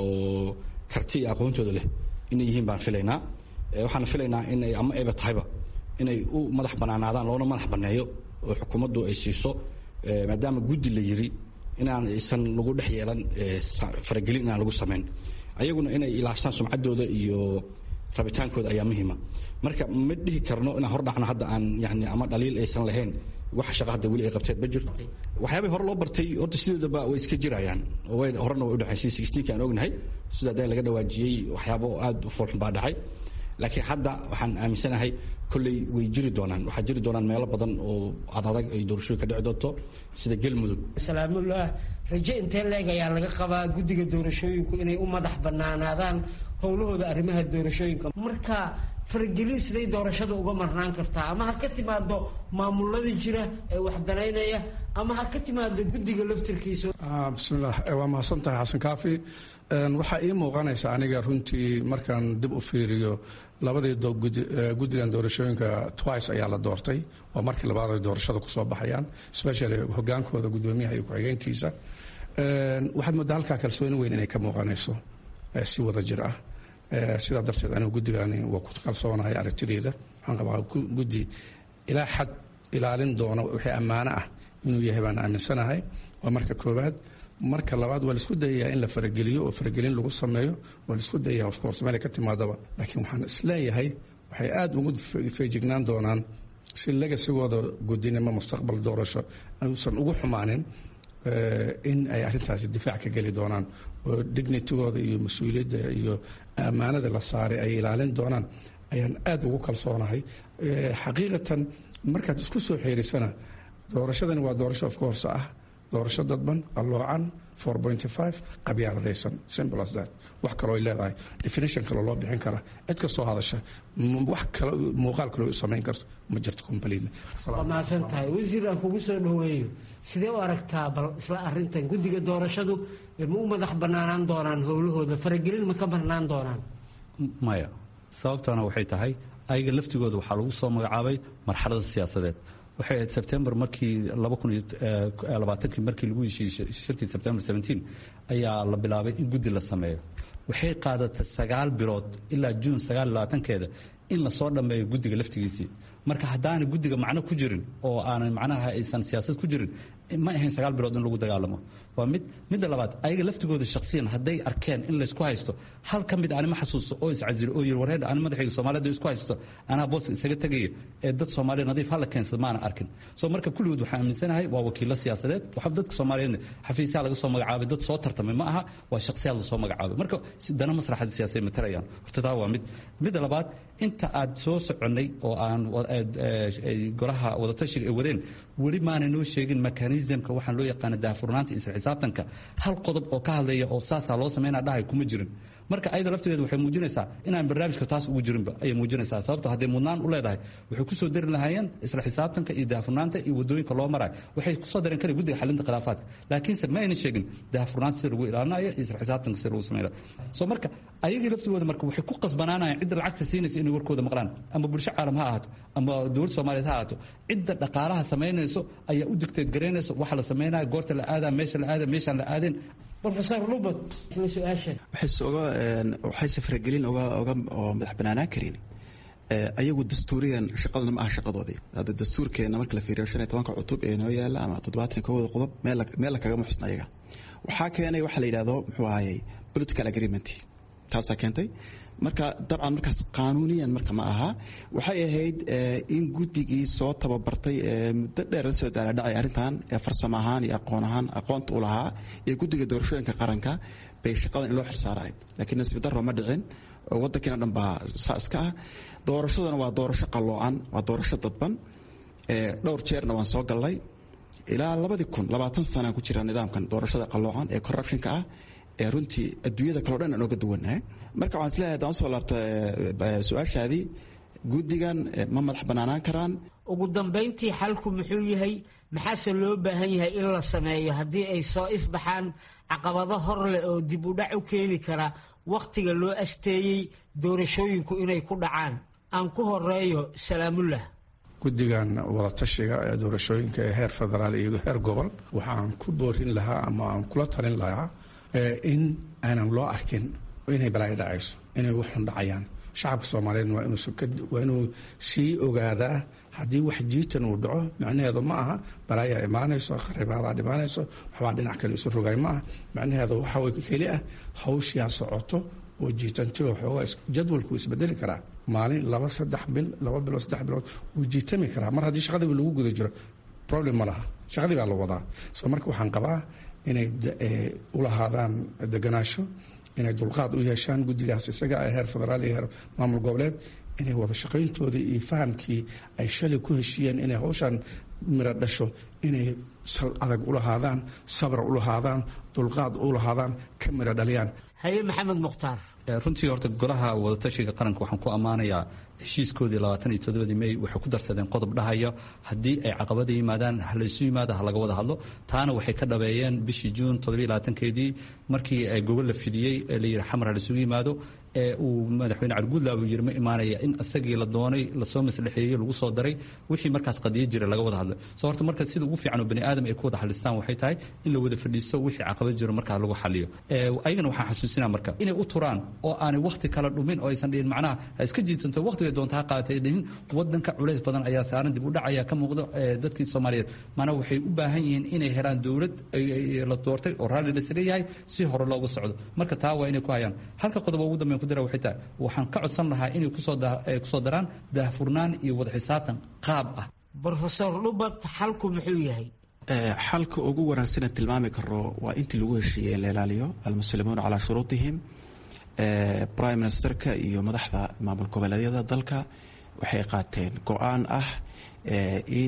oo karti iyo aqoontooda leh inay yihiin baan filaynaa waxaan filaynaa inay ama ayba tahayba inay u madax bannaanaadaan loona madax banneeyo oo xukuumaddu ay siiso maadaama guddi la yiri inaan aysan lagu dhex yeelan faragelin inaan lagu samayn ayaguna inay ilaashtaan sumcaddooda iyo rabitaankooda ayaa muhiima marka ma dhihi karno inaan hor dhacno hadda aan yani ama dhaliil aysan lahayn wax shaqa hadda weli ay qabteen ma jirto waxyaabay hore loo bartay horta sideedaba way iska jirayaan oo way horena way u dhaxaysay sixteen aan ognahay sida hadda laga dhawaajiyay waxyaabo aad u foolxun baa dhacay laakiin hadda waxaan aaminsanahay kolley way jiri doonaan waxaa jiri doonaan meelo badan oo adadag ay doorashooyin ka dhici doonto sida galmudug salaamullah rajo intee leeg ayaa laga qabaa guddiga doorashooyinku inay u madax bannaanaadaan howlahooda arrimaha doorashooyinka marka faragelin siday doorashada uga marnaan kartaa ama ha ka timaado maamulada jira ee wax danaynaya ama ha ka timaado guddiga laftirkiisa bismillah waa mahadsan tahay xasan kaafi waxaa ii muuqanaysa aniga runtii markaan dib u fiiriyo labadii guddigan doorashooyinka twice ayaa la doortay waa markii labaad ay doorashada kusoo baxayaan especially hogaankooda guddoomiyaha iyo ku-xigeenkiisa waxaad moodaa halkaa kalsooni weyn inay ka muuqanayso si wada jir ah sidaa darteed anigu guddigani waa ku kalsoonahay aragtideeda waxaan qabaa guddi ilaa xad ilaalin doona wixii ammaano ah inuu yahay baan aaminsanahay waa marka koowaad marka labaad waa laisku dayayaa in la farageliyo oo faragelin lagu sameeyo waa laisku dayayaa of course meelay ka timaadaba laakiin waxaan isleeyahay waxay aada ugu feejignaan doonaan si legasigooda guddinimo mustaqbal doorasho uusan ugu xumaanin in ay arrintaasi difaac ka geli doonaan oo dignitigooda iyo mas-uuliyadda iyo ammaanada la saaray ay ilaalin doonaan ayaan aada ugu kalsoonahay xaqiiqatan markaad isku soo xeerisana doorashadani waa doorasho of course ah doorasho dadban alloocan four pointy five qabyaaladaysan simple as that wax kaloo ay leedahay definition kaloo loo bixin kara cid kastoo hadasha wax kale muuqaal kaloo samayn karto ma jirto completely waa mahadsan tahay wasiir aan kugu soo dhaweeyo sidee u aragtaa bal isla arrintan guddiga doorashadu ma u madax bannaanaan doonaan howlahooda faragelin ma ka marnaan doonaan maya sababtana waxay tahay ayaga laftigooda waxaa lagu soo magacaabay marxalada siyaasadeed waxay ahayd sebtembar markii laba kun iyo labaatankii markii lagu heshiiyey shirkii sebtembar seventeen ayaa la bilaabay in guddi la sameeyo waxay qaadatay sagaal bilood ilaa juun sagaal iyo labaatankeeda in lasoo dhammeeyo guddiga laftigiisii marka haddaanay guddiga macno ku jirin oo aanay macnaha aysan siyaasad ku jirin ma ahayn sagaal bilood in lagu dagaalamo waa mid midda labaad ayaga laftigooda shakhsiyan hadday arkeen in laysku haysto hal ka mid anima xasuusto oo iscasilo oo yiri wareedha ani madaxayga soomaaliyada isku haysto anaa booska isaga tegaya ee dad soomaaliya nadiif hala keensada maana arkin soo marka kulligood waxaan aaminsanahay waa wakiilo siyaasadeed waxa dadka soomaaliyeedna xafiisyaa laga soo magacaabay dad soo tartamay ma aha waa shakhsiyaad lasoo magacaabay marka dana masraxada siyaasay matarayaan horta taa waa mid midda labaad inta aad soo soconnay oo aan golaha wadatashiga ay wadeen weli maana noo sheegin mechanismka waxaan loo yaqaana daahfurnaanta isla xisaabtanka hal qodob oo ka hadlaya oo saasaa loo sameynaa dhahay kuma jirin marka ayada laftigeeda waxay muujinaysaa inaan barnaamijka taas ugu jirinba ayay muujinaysaa sababto hadday mudnaan u leedahay waxay kusoo dari lahaayeen isla xisaabtanka iyo daahfurnaanta iyo wadooyinka loo marayo waxay kusoo dareen kara guddiga xalinta khilaafaadka laakiinse ma aynan sheegin daahfurnaanta sida lagu ilaalinayo iyo isla xisaabtanka sida lagu sameynayo soo marka ayagii laftigooda marka waxay ku qasbanaanayaan cidda lacagta siinaysa inay warkooda maqlaan ama bulsho caalam ha ahaato ama dowladda soomaaliyeed ha ahaato cidda dhaqaalaha samaynayso ayaa u digteed garaynayso waxa la samaynayo goorta la aadaa meesha la aada meeshaan la aadeen professor Lubot isla su'aashan waxay safragelin uga uga oo madax banaanaan karin ayagu dastuuriyan shaqadana ma aha shaqadoodii hada dastuurkeena marka la fiiriyo shan iyo tobanka cutub ee noo yaala ama toddobaatan iyo kow qodob meel meel kaga muxsna ayaga waxaa keenay waxa la yiraahdo muxuu ahaayay political agreement taasaa keentay marka dabcan markaas qaanuuniyan marka ma aha waxay ahayd in guddigii soo tababartay muddo dheer la soo dhacay arrintan ee farsamo ahaan iyo aqoon ahaan aqoonta u lahaa iyo guddiga doorashooyinka qaranka bay shaqadan loo xilsaaray laakiin nasiib darro ma dhicin waddankeena dhan baa saaska ah doorashaduna waa doorasho qalloocan waa doorasho dadban dhowr jeerna waan soo galnay ilaa labadii kun labaatan sana ku jira nidaamkan doorashada qalloocan ee corruptionka ah ee runtii adduunyada kaloo dhan aan oga duwanahay marka waxaan isleeyahay haddaan soo laabta su-aashaadii guddigan ma madax bannaanaan karaan ugu dambayntii xalku muxuu yahay maxaase loo baahan yahay in la sameeyo haddii ay soo ifbaxaan caqabado hor leh oo dib u dhac u keeni kara wakhtiga loo asteeyey doorashooyinku inay ku dhacaan aan ku horeeyo salaamullah guddigan wadatashiga ee doorashooyinka ee heer federaal iyo heer gobol waxaan ku boorin lahaa ama aan kula talin lahaa in aanan loo arkin inay balaayo dhacayso inay waxun dhacayaan shacabka soomaaliyeed waa inuu sii ogaadaa haddii wax jiitan uu dhaco macnaheedu ma aha balaayaa imaanayso qaribaadaa dhimaanayso waxbaa dhinac kale isu rogay ma aha macnaheedu waxa way keli ah hawshiyaa socoto oo jiitanti oo xoogaa jadwalku isbedeli karaa maalin laba saddex bil laba bilood saddex bilood wuu jiitami karaa mar haddii shaqadiiba lagu guda jiro problem ma laha shaqadii baa la wadaa soo marka waxaan qabaa inay u lahaadaan deganaasho inay dulqaad u yeeshaan guddigaas isaga ee heer federaal iyo heer maamul goboleed inay wada shaqayntoodii iyo fahamkii ay shalay ku heshiiyeen inay hawshan miro dhasho inay sal adag u lahaadaan sabr u lahaadaan dulqaad u lahaadaan ka miro dhaliyaan haye maxamed mukhtaar runtii horta golaha wadatashiga qaranka waxaan ku ammaanayaa heshiiskoodii labaatan iyo toddobadii may waxay ku darsadeen qodob dhahaya haddii ay caqabada yimaadaan halaysu yimaada ha laga wada hadlo taana waxay ka dhabeeyeen bishii juun toddobiyo labaatankeedii markii gogol la fidiyey ee la yidhi xamar ha laysugu yimaado ee uu madaxweyne carguudlaab uu yidhi ma imaanaya in isagii la doonay lasoo maslexeeyey lagu soo daray wixii markaas qadiyo jira laga wada hadlay soo horta marka sida ugu fiican oo bani aadam ay ku wada xalistaan waxay tahay in la wada fadhiisto wixii caqabad jiro markaa lagu xaliyo ayagana waxaan xasuusinaa marka inay u turaan oo aanay wakhti kala dhumin oo aysan dhihin macnaha ha iska jiitanto wakhtiga doonta ha qaadatay dhihin waddanka culays badan ayaa saaran dib u dhac ayaa ka muuqda dadkii soomaaliyeed maanaa waxay u baahan yihiin inay helaan dowlad la doortay oo raalli lasaga yahay si hore loogu socdo marka taa waa inay ku hayaan halka qodob ugu dambeyn ku dira waxay tahay waxaan ka codsan lahaa inay kusoo kusoo daraan daahfurnaan iyo wada xisaabtan qaab ah professor Lubot xalku muxuu yahay xalka ugu wanaagsan tilmaami karo waa intii lagu heshiiyay la ilaaliyo almuslimuuna calaa shuruutihim prime ministerka iyo madaxda maamul goboleedyada dalka waxay qaateen go'aan ah in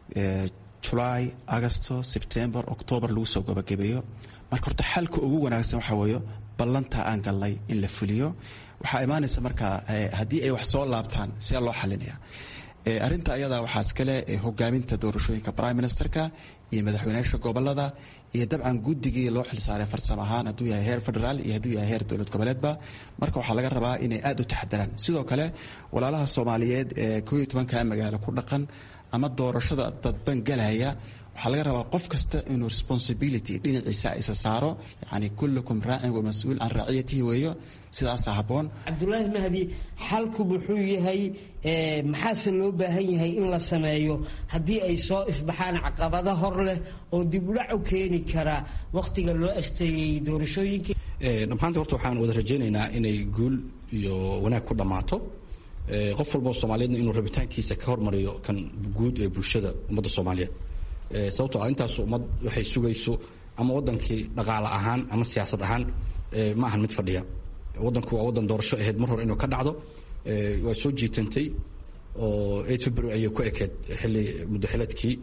July, Agosto, September, October lagu soo gabagabeeyo marka horta xalka ugu wanaagsan waxa weeyo ballanta aan galnay in la fuliyo waxa imaanaysa marka haddii ay wax soo laabtaan si loo xalinaya arinta ayada waxaa iskale hogaaminta doorashooyinka prime ministerka iyo madaxweynaha gobolada iyo dabcan guddigii loo xilsaaray farsamo ahaan hadduu yahay heer federaal iyo hadduu yahay heer dowlad goboleedba marka waxaa laga rabaa inay aad u taxadaraan sidoo kale walaalaha Soomaaliyeed ee koob iyo tobanka magaalo ku dhaqan ama doorashada dadban galaya waxaa laga rabaa qof kasta inuu responsibility dhinaciisa isa saaro yani kullukum raa'in wa mas'uul an ra'iyatihi weeyo sidaas haboon Cabdullaahi Mahdi xalku wuxuu yahay ee maxaa loo baahan yahay in la sameeyo haddii ay soo ifbaxaan caqabado hor leh oo dib u dhac u keeni kara waqtiga loo asteeyay doorashooyinka ee dhammaantii horta waxaan wada rajaynaynaa inay guul iyo wanaag ku dhamaato qof walba Soomaaliyeedna inuu rabitaankiisa ka hormariyo kan guud ee bulshada ummadda Soomaaliyeed sababtoo ah intaas ummad waxay sugayso ama wadankii dhaqaale ahaan ama siyaasad ahaan ma ahan mid fadhiya wadanku waa wadan doorasho ahayd mar hore inuu ka dhacdo waa soo jiitantay oo eight February ayuu ku ekeed xilli muddo xiladkii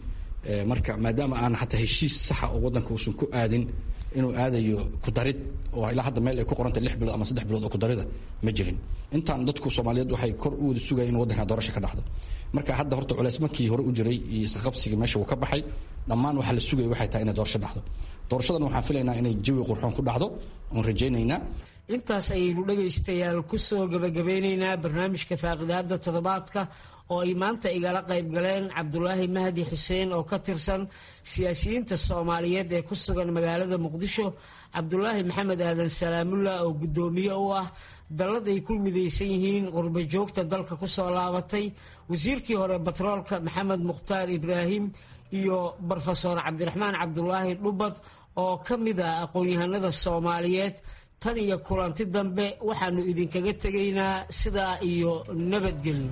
marka maadaama aan xataa heshiis saxa oo waddanka uusan ku aadin inuu aadayo kudarid oo ilaa hadda meel ay ku qorantay lix bilood ama saddex bilood oo kudarida ma jirin intaan dadku Soomaaliyeed waxay kor u wada sugayeen in waddanka doorasho ka dhacdo marka hadda horta culays markii hore u jiray iyo isqabsiga meesha uu ka baxay dhammaan waxa la sugayay waxay tahay in doorasho dhacdo doorashadan waxaan filaynaa inay jawi qurxoon ku dhacdo oon rajaynaynaa intaas ayaynu dhegaystayaal ku soo gabagabeynaynaa barnaamijka faaqidaada toddobaadka oo ay maanta igala qayb galeen Cabdulaahi Mahdi Xuseen oo ka tirsan siyaasiyiinta Soomaaliyeed ee ku sugan magaalada Muqdisho Cabdulaahi Maxamed Aadan Salaamullah oo gudoomiye u ah dalad ay ku midaysan yihiin qurba joogta dalka ku soo laabatay wasiirkii hore batroolka Maxamed Mukhtaar Ibraahim iyo Professor Cabdiraxmaan Cabdulaahi Dhubad oo ka mid ah aqoon-yahanada Soomaaliyeed tan iyo kulanti dambe waxaanu idinkaga tegaynaa sidaa iyo nabadgelyo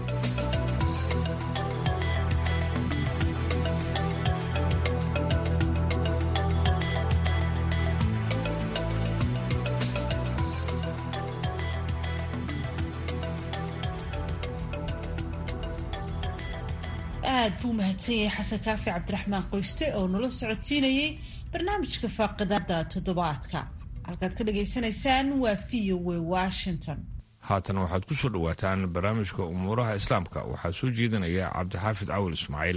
aad buu mahadsan yahay xasan kaafi cabdiraxmaan qoyste oo nala socodsiinayay barnaamijka faaqidaada toddobaadka halkaad ka dhagaysanaysaan waa v o a washington haatan waxaad ku soo dhawaataan barnaamijka umuuraha islaamka waxaa soo jeedinaya cabdixaafid cawil ismaaciil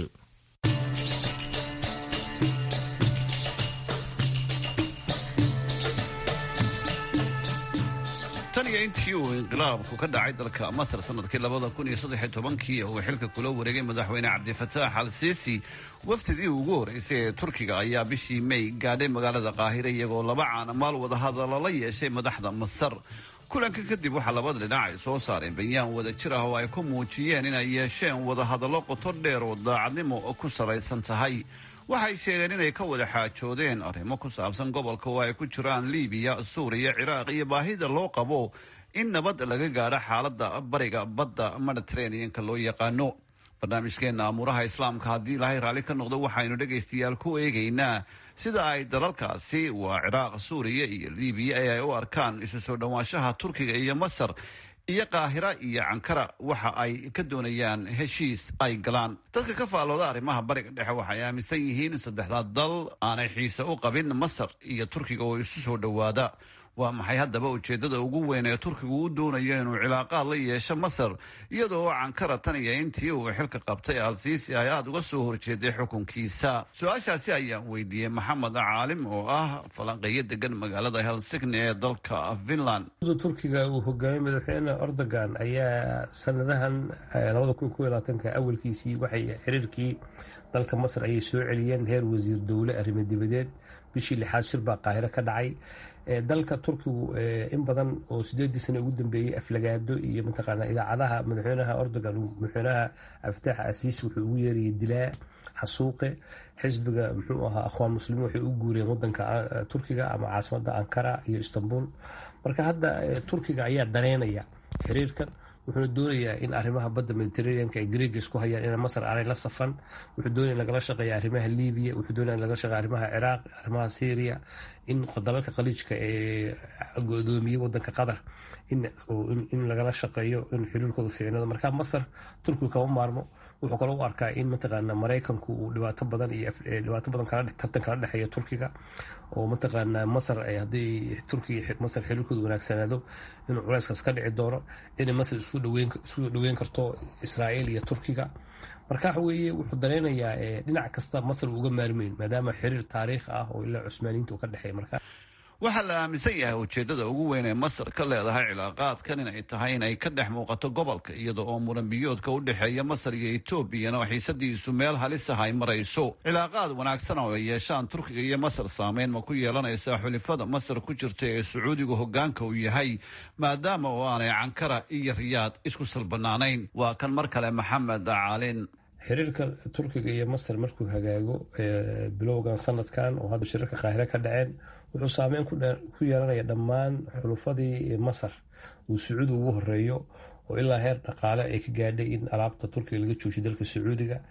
tan iyo intii uu inqilaabku ka dhacay dalka masar sanadkii labada kun iyo saddex iyo tobankii uu xilka kula wareegay madaxweyne cabdifataax al siisi wafdidii ugu horeysay ee turkiga ayaa bishii may gaadhay magaalada qaahire iyagoo laba caanamaal wadahadalo la yeeshay madaxda masar kulanka kadib waxaa labada dhinac ay soo saareen bayaan wada jir ah oo ay ku muujiyeen inay yeesheen wadahadallo qoto dheer oo daacadnimo ku salaysan tahay waxay sheegeen inay ka wada xaajoodeen arrimo ku saabsan gobolka oo ay ku jiraan liibiya suuriya ciraaq iyo baahida loo qabo in nabad laga gaadho xaaladda bariga badda mediterraneanka loo yaqaano barnaamijkeena amuuraha islaamka haddii ilaahay raalli ka noqdo waxaynu dhegaystayaal ku eegaynaa sida ay dalalkaasi waa ciraaq suuriya iyo liibiya ee ay u arkaan isu soo dhowaanshaha turkiga iyo masar iyo qaahira iyo cankara waxa ay ka doonayaan heshiis ay galaan dadka ka faallooda arrimaha bariga dhexe waxay aaminsan yihiin in saddexdaa dal aanay xiise u qabin masar iyo turkiga oo isu soo dhowaada waa maxay haddaba ujeeddada ugu weyn ee turkigu u doonayo inuu cilaaqaad la yeesho masar iyadoo cankara tan iyo intii uu xilka qabtay al-siisi ay aada uga soo horjeeday xukunkiisa su-aashaasi ayaan weydiiyey maxamed caalim oo ah falanqeeyo degan magaalada helsinki ee dalka finland turkiga uu hogaamiyey madaxweyne erdogan ayaa sanadahan labada kun iyo labaatanka awalkiisii waxay xiriirkii dalka masar ayay soo celiyeen heer wasiir dowle arrimo dibadeed bishii lixaad shir baa qaahiro ka dhacay dalka turkigu in badan oo sideedii sano ugu dambeeyey aflagaado iyo mataqaanaa idaacadaha madaxweynaha erdogan madaxweynaha cabdifatax asiisi wuxuu ugu yeerayay dilaa xasuuqe xisbiga muxuu ahaa akhwaan muslimiin waxay u guureen wadanka turkiga ama caasimadda ankara iyo istanbul marka hadda turkiga ayaa dareynaya xiriirkan wuxuuna doonayaa in arrimaha badda mediterraneanka ay greega isku hayaan in masar aanay la safan wuxuu doonaya in lagala shaqeeya arrimaha libiya wuxuu doonaya in lagala shaqeeya arrimaha ciraaq arrimaha syria in dalalka khaliijka ee go'doomiyey wadanka qatar in in lagala shaqeeyo in xiriirkooda fiicnado marka masar turkiga kama maarmo wuxuu kaloo u arkaa in mataqaana maraykanku uu dhibaato badan iyo dhibaato badan kala tartan kala dhexeeya turkiga oo mataqaana masar ay haddii turkiga masar xiriirkooda wanaagsanaado inuu culayskaas ka dhici doono inay masar isku dhaweyn isku dhaweyn karto israa'iil iyo turkiga marka waxa weeye wuxuu dareenayaa dhinac kasta masar uga maarmeyn maadaama xiriir taariikh ah oo ilaa cusmaaniyiinta uu ka dhexeeya marka waxaa la aaminsan yahay ujeeddada ugu weyn ee masar ka leedahay cilaaqaadkan inay tahay inay ka dhex muuqato gobolka iyada oo muranbiyoodka u dhexeeya masar iyo etoobiyana xiisadiisu meel halis ah ay marayso cilaaqaad wanaagsan oo ay yeeshaan turkiga iyo masar saameyn ma ku yeelanaysaa xulifada masar ku jirta ee sacuudigu hoggaanka uu yahay maadaama oo aanay cankara iyo riyaad isku salbanaanayn waa kan mar kale maxamed caalin xiriirka turkiga iyo masar markuu hagaago bilowgan sanadkan oo hadda shirarka qaahire ka dhaceen wuxuu saameyn ku yeelanaya dhammaan xulufadii masar uu sacuudi ugu horeeyo oo ilaa heer dhaqaale ay ka gaadhay in alaabta turkiga laga joojiyo dalka sacuudiga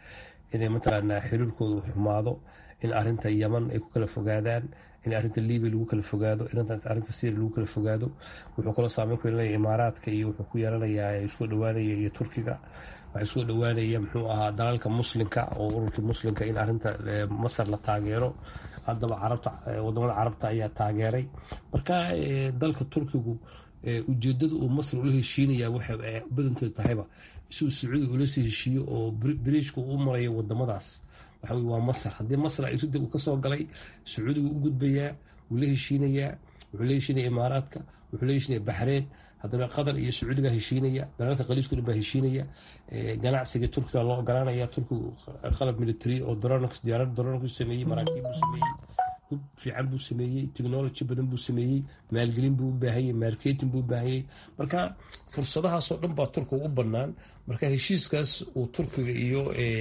inay mataqaanaa xiriirkoodu xumaado, in arinta yaman ay ku kala fogaadaan, in arinta libiya lagu kala fogaado, in arinta syria lagu kala fogaado. wuxuu kaloo saameyn ku yeelanaya imaaraadka iyo wuxuu ku yeelanayaa isoo dhawaanaya iyo turkiga, waxaa isoo dhawaanaya muxuu ahaa dalalka muslimka oo ururkii muslimka in arinta masar la taageero. haddaba carabta wadamada carabta ayaa taageeray. marka dalka turkigu ujeedada uu masar ula heshiinaya waxay badanteedu tahayba si uu sacuudi ula sii heshiiyo oo biriijka u marayo wadamadaas waxa waa masar. haddii masar ay ridda uu kasoo galay, sacuudigu u gudbayaa, wuu la heshiinayaa, wuxuu la heshiinaya imaaraadka, wuxuu la heshiinaya baxreyn, haddana qatar iyo sacuudiga heshiinaya, dalalka qaliishku dhan baa heshiinaya. ganacsiga turkiga loo ogolaanaya. turkigu qalab military oo drones diyaarad drones ku sameeyey, maraakiib buu sameeyey, hub fiican buu sameeyey, technology badan buu sameeyey, maalgelin buu u baahanyay, marketing buu u baahanyay. marka fursadahaasoo dhan baa turkiga u bannaan. marka heshiiskaas uu turkiga iyo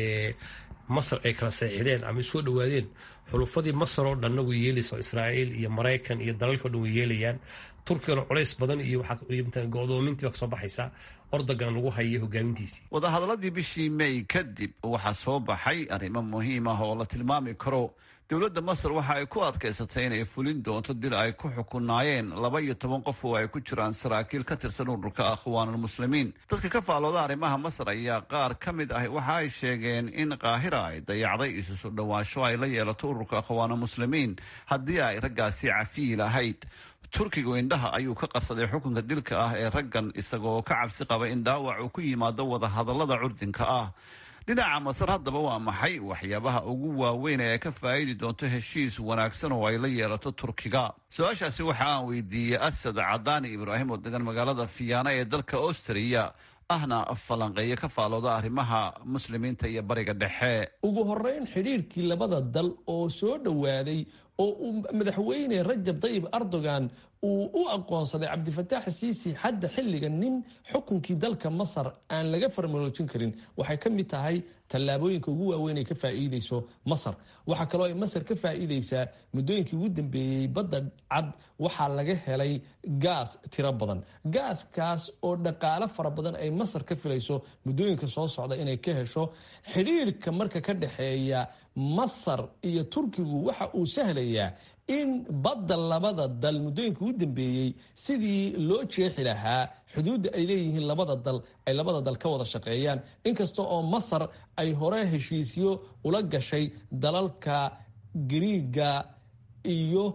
masar ay kala seexdeen ama soo dhawaadeen, xulufadii masar oo dhanna way yeelaysaa, israa'iil iyo maraykan iyo dalalka oo dhan way yeelayaan. turkigana culays badan iyo waxaa go-doomintii baa kasoo baxaysa, ordogan lagu hayay hogaamintiisii. wadahadaladii bishii may kadib waxaa soo baxay arrimo muhiim ah oo la tilmaami karo. dowladda masar waxa ay ku adkaysatay inay fulin doonto dil ay ku xukunaayeen laba iyo toban qof oo ay ku jiraan saraakiil ka tirsan ururka akhwaanulmuslimiin. dadka ka faalooda arrimaha masar ayaa qaar ka mid ah waxa ay sheegeen in qaahira ay dayacday isu soo dhowaansho ay la yeelato ururka akhwaanulmuslimiin haddii ay raggaasi cafiyi lahayd. turkigu indhaha ayuu ka qarsaday xukunka dilka ah ee raggan, isagoo ka cabsi qaba in dhaawac uu ku yimaado wadahadallada curdinka ah. dhinaca masar haddaba waa maxay waxyaabaha ugu waaweyn ee ka faa'idi doonto heshiis wanaagsan oo ay la yeelato turkiga? su-aashaasi waxa aan weydiiyey asad cadaani ibraahim oo degan magaalada fiyaana ee dalka austriya, ahna falanqeeyo ka faalooda arrimaha muslimiinta iyo bariga dhexe. ugu horeyn xidhiirkii labada dal oo soo dhowaaday oo uu madaxweyne rajab tayyib erdogan uu u aqoonsaday cabdifataax siisi hadda xilliga nin xukunkii dalka masar aan laga farmaloojin karin, waxay ka mid tahay tallaabooyinka ugu waaweyn ay ka faa'iideyso masar. waxaa kaloo ay masar ka faa'iideysaa muddooyinkii ugu dambeeyey badda cad waxaa laga helay gaas tiro badan. gaaskaas oo dhaqaale fara badan ay masar ka filayso muddooyinka soo socda inay ka hesho. xidhiirka marka ka dhexeeya masar iyo turkigu waxa uu sahlayaa in badda labada dal muddooyinka ugu dambeeyey sidii loo jeexi lahaa xuduudda ay leeyihiin labada dal ay labada dal ka wada shaqeeyaan. inkasta oo masar ay hore heshiisyo ula gashay dalalka Giriiga iyo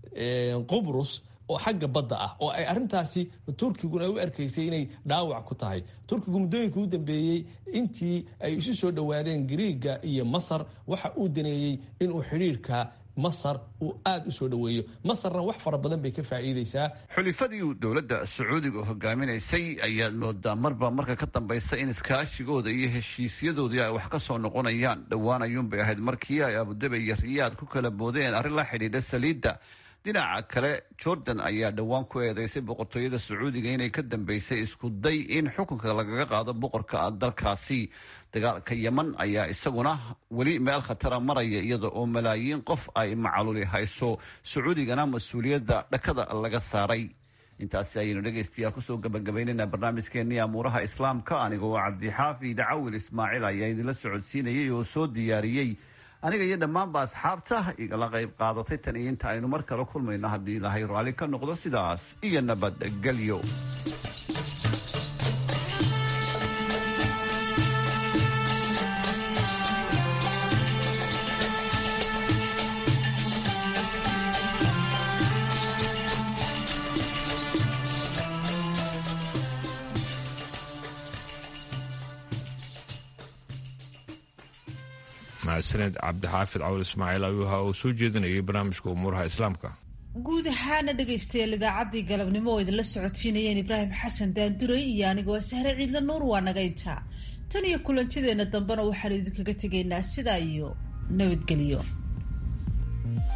Qubrus oo xagga badda ah, oo ay arrintaasi turkiguna u arkaysay inay dhaawac ku tahay. turkigu muddooyinka u dambeeyey intii ay isu soo dhowaadeen Giriiga iyo Masar waxa uu daneeyey inuu xidhiirka masar uu aada u soo dhoweeyo. masarna wax fara badan bay ka faa'iideysaa. xulifadii uu dowladda sacuudiga hogaaminaysay ayaad moodaa marba marka ka dambaysa in iskaashigooda iyo heshiisyadoodii ay wax ka soo noqonayaan. dhowaan ayuunbay ahayd markii ay abudabi iyo riyaad ku kala boodeen arrin la xidhiidha saliidda. dhinaca kale, jordan ayaa dhowaan ku eedeysay boqortooyada sacuudiga inay ka dambeysay isku day in xukunka lagaga qaado boqorka dalkaasi. dagaalka yeman ayaa isaguna weli meel khatara maraya, iyada oo malaayiin qof ay macaluli hayso, sacuudigana mas-uuliyadda dhakada laga saaray. intaasi ayaynu dhegaystayaal kusoo gabagabaynaynaa barnaamijkeenii amuuraha islaamka. anigoo cabdixaafi dacawil ismaaciil ayaa idinla socodsiinayay oo soo diyaariyey. aniga iyo dhammaanba asxaabta igala qayb qaadatay tan iyo inta aynu mar kale kulmayno haddii ilaahay raalli ka noqdo, sidaas iyo nabadgelyo. mahadsaned cabdixaafid cawal ismaaciil ayuuha oo soo jeedinayay barnaamijka umuuraha islaamka. guud ahaana dhegaystayaal idaacaddii galabnimo oo idinla socotiinayeen ibraahim xasan daanduray iyo anigoo sahre ciidla nuur waa naga intaa. tan iyo kulantideenna dambena waxaanu idinkaga tegaynaa sidaa iyo nabadgelyo.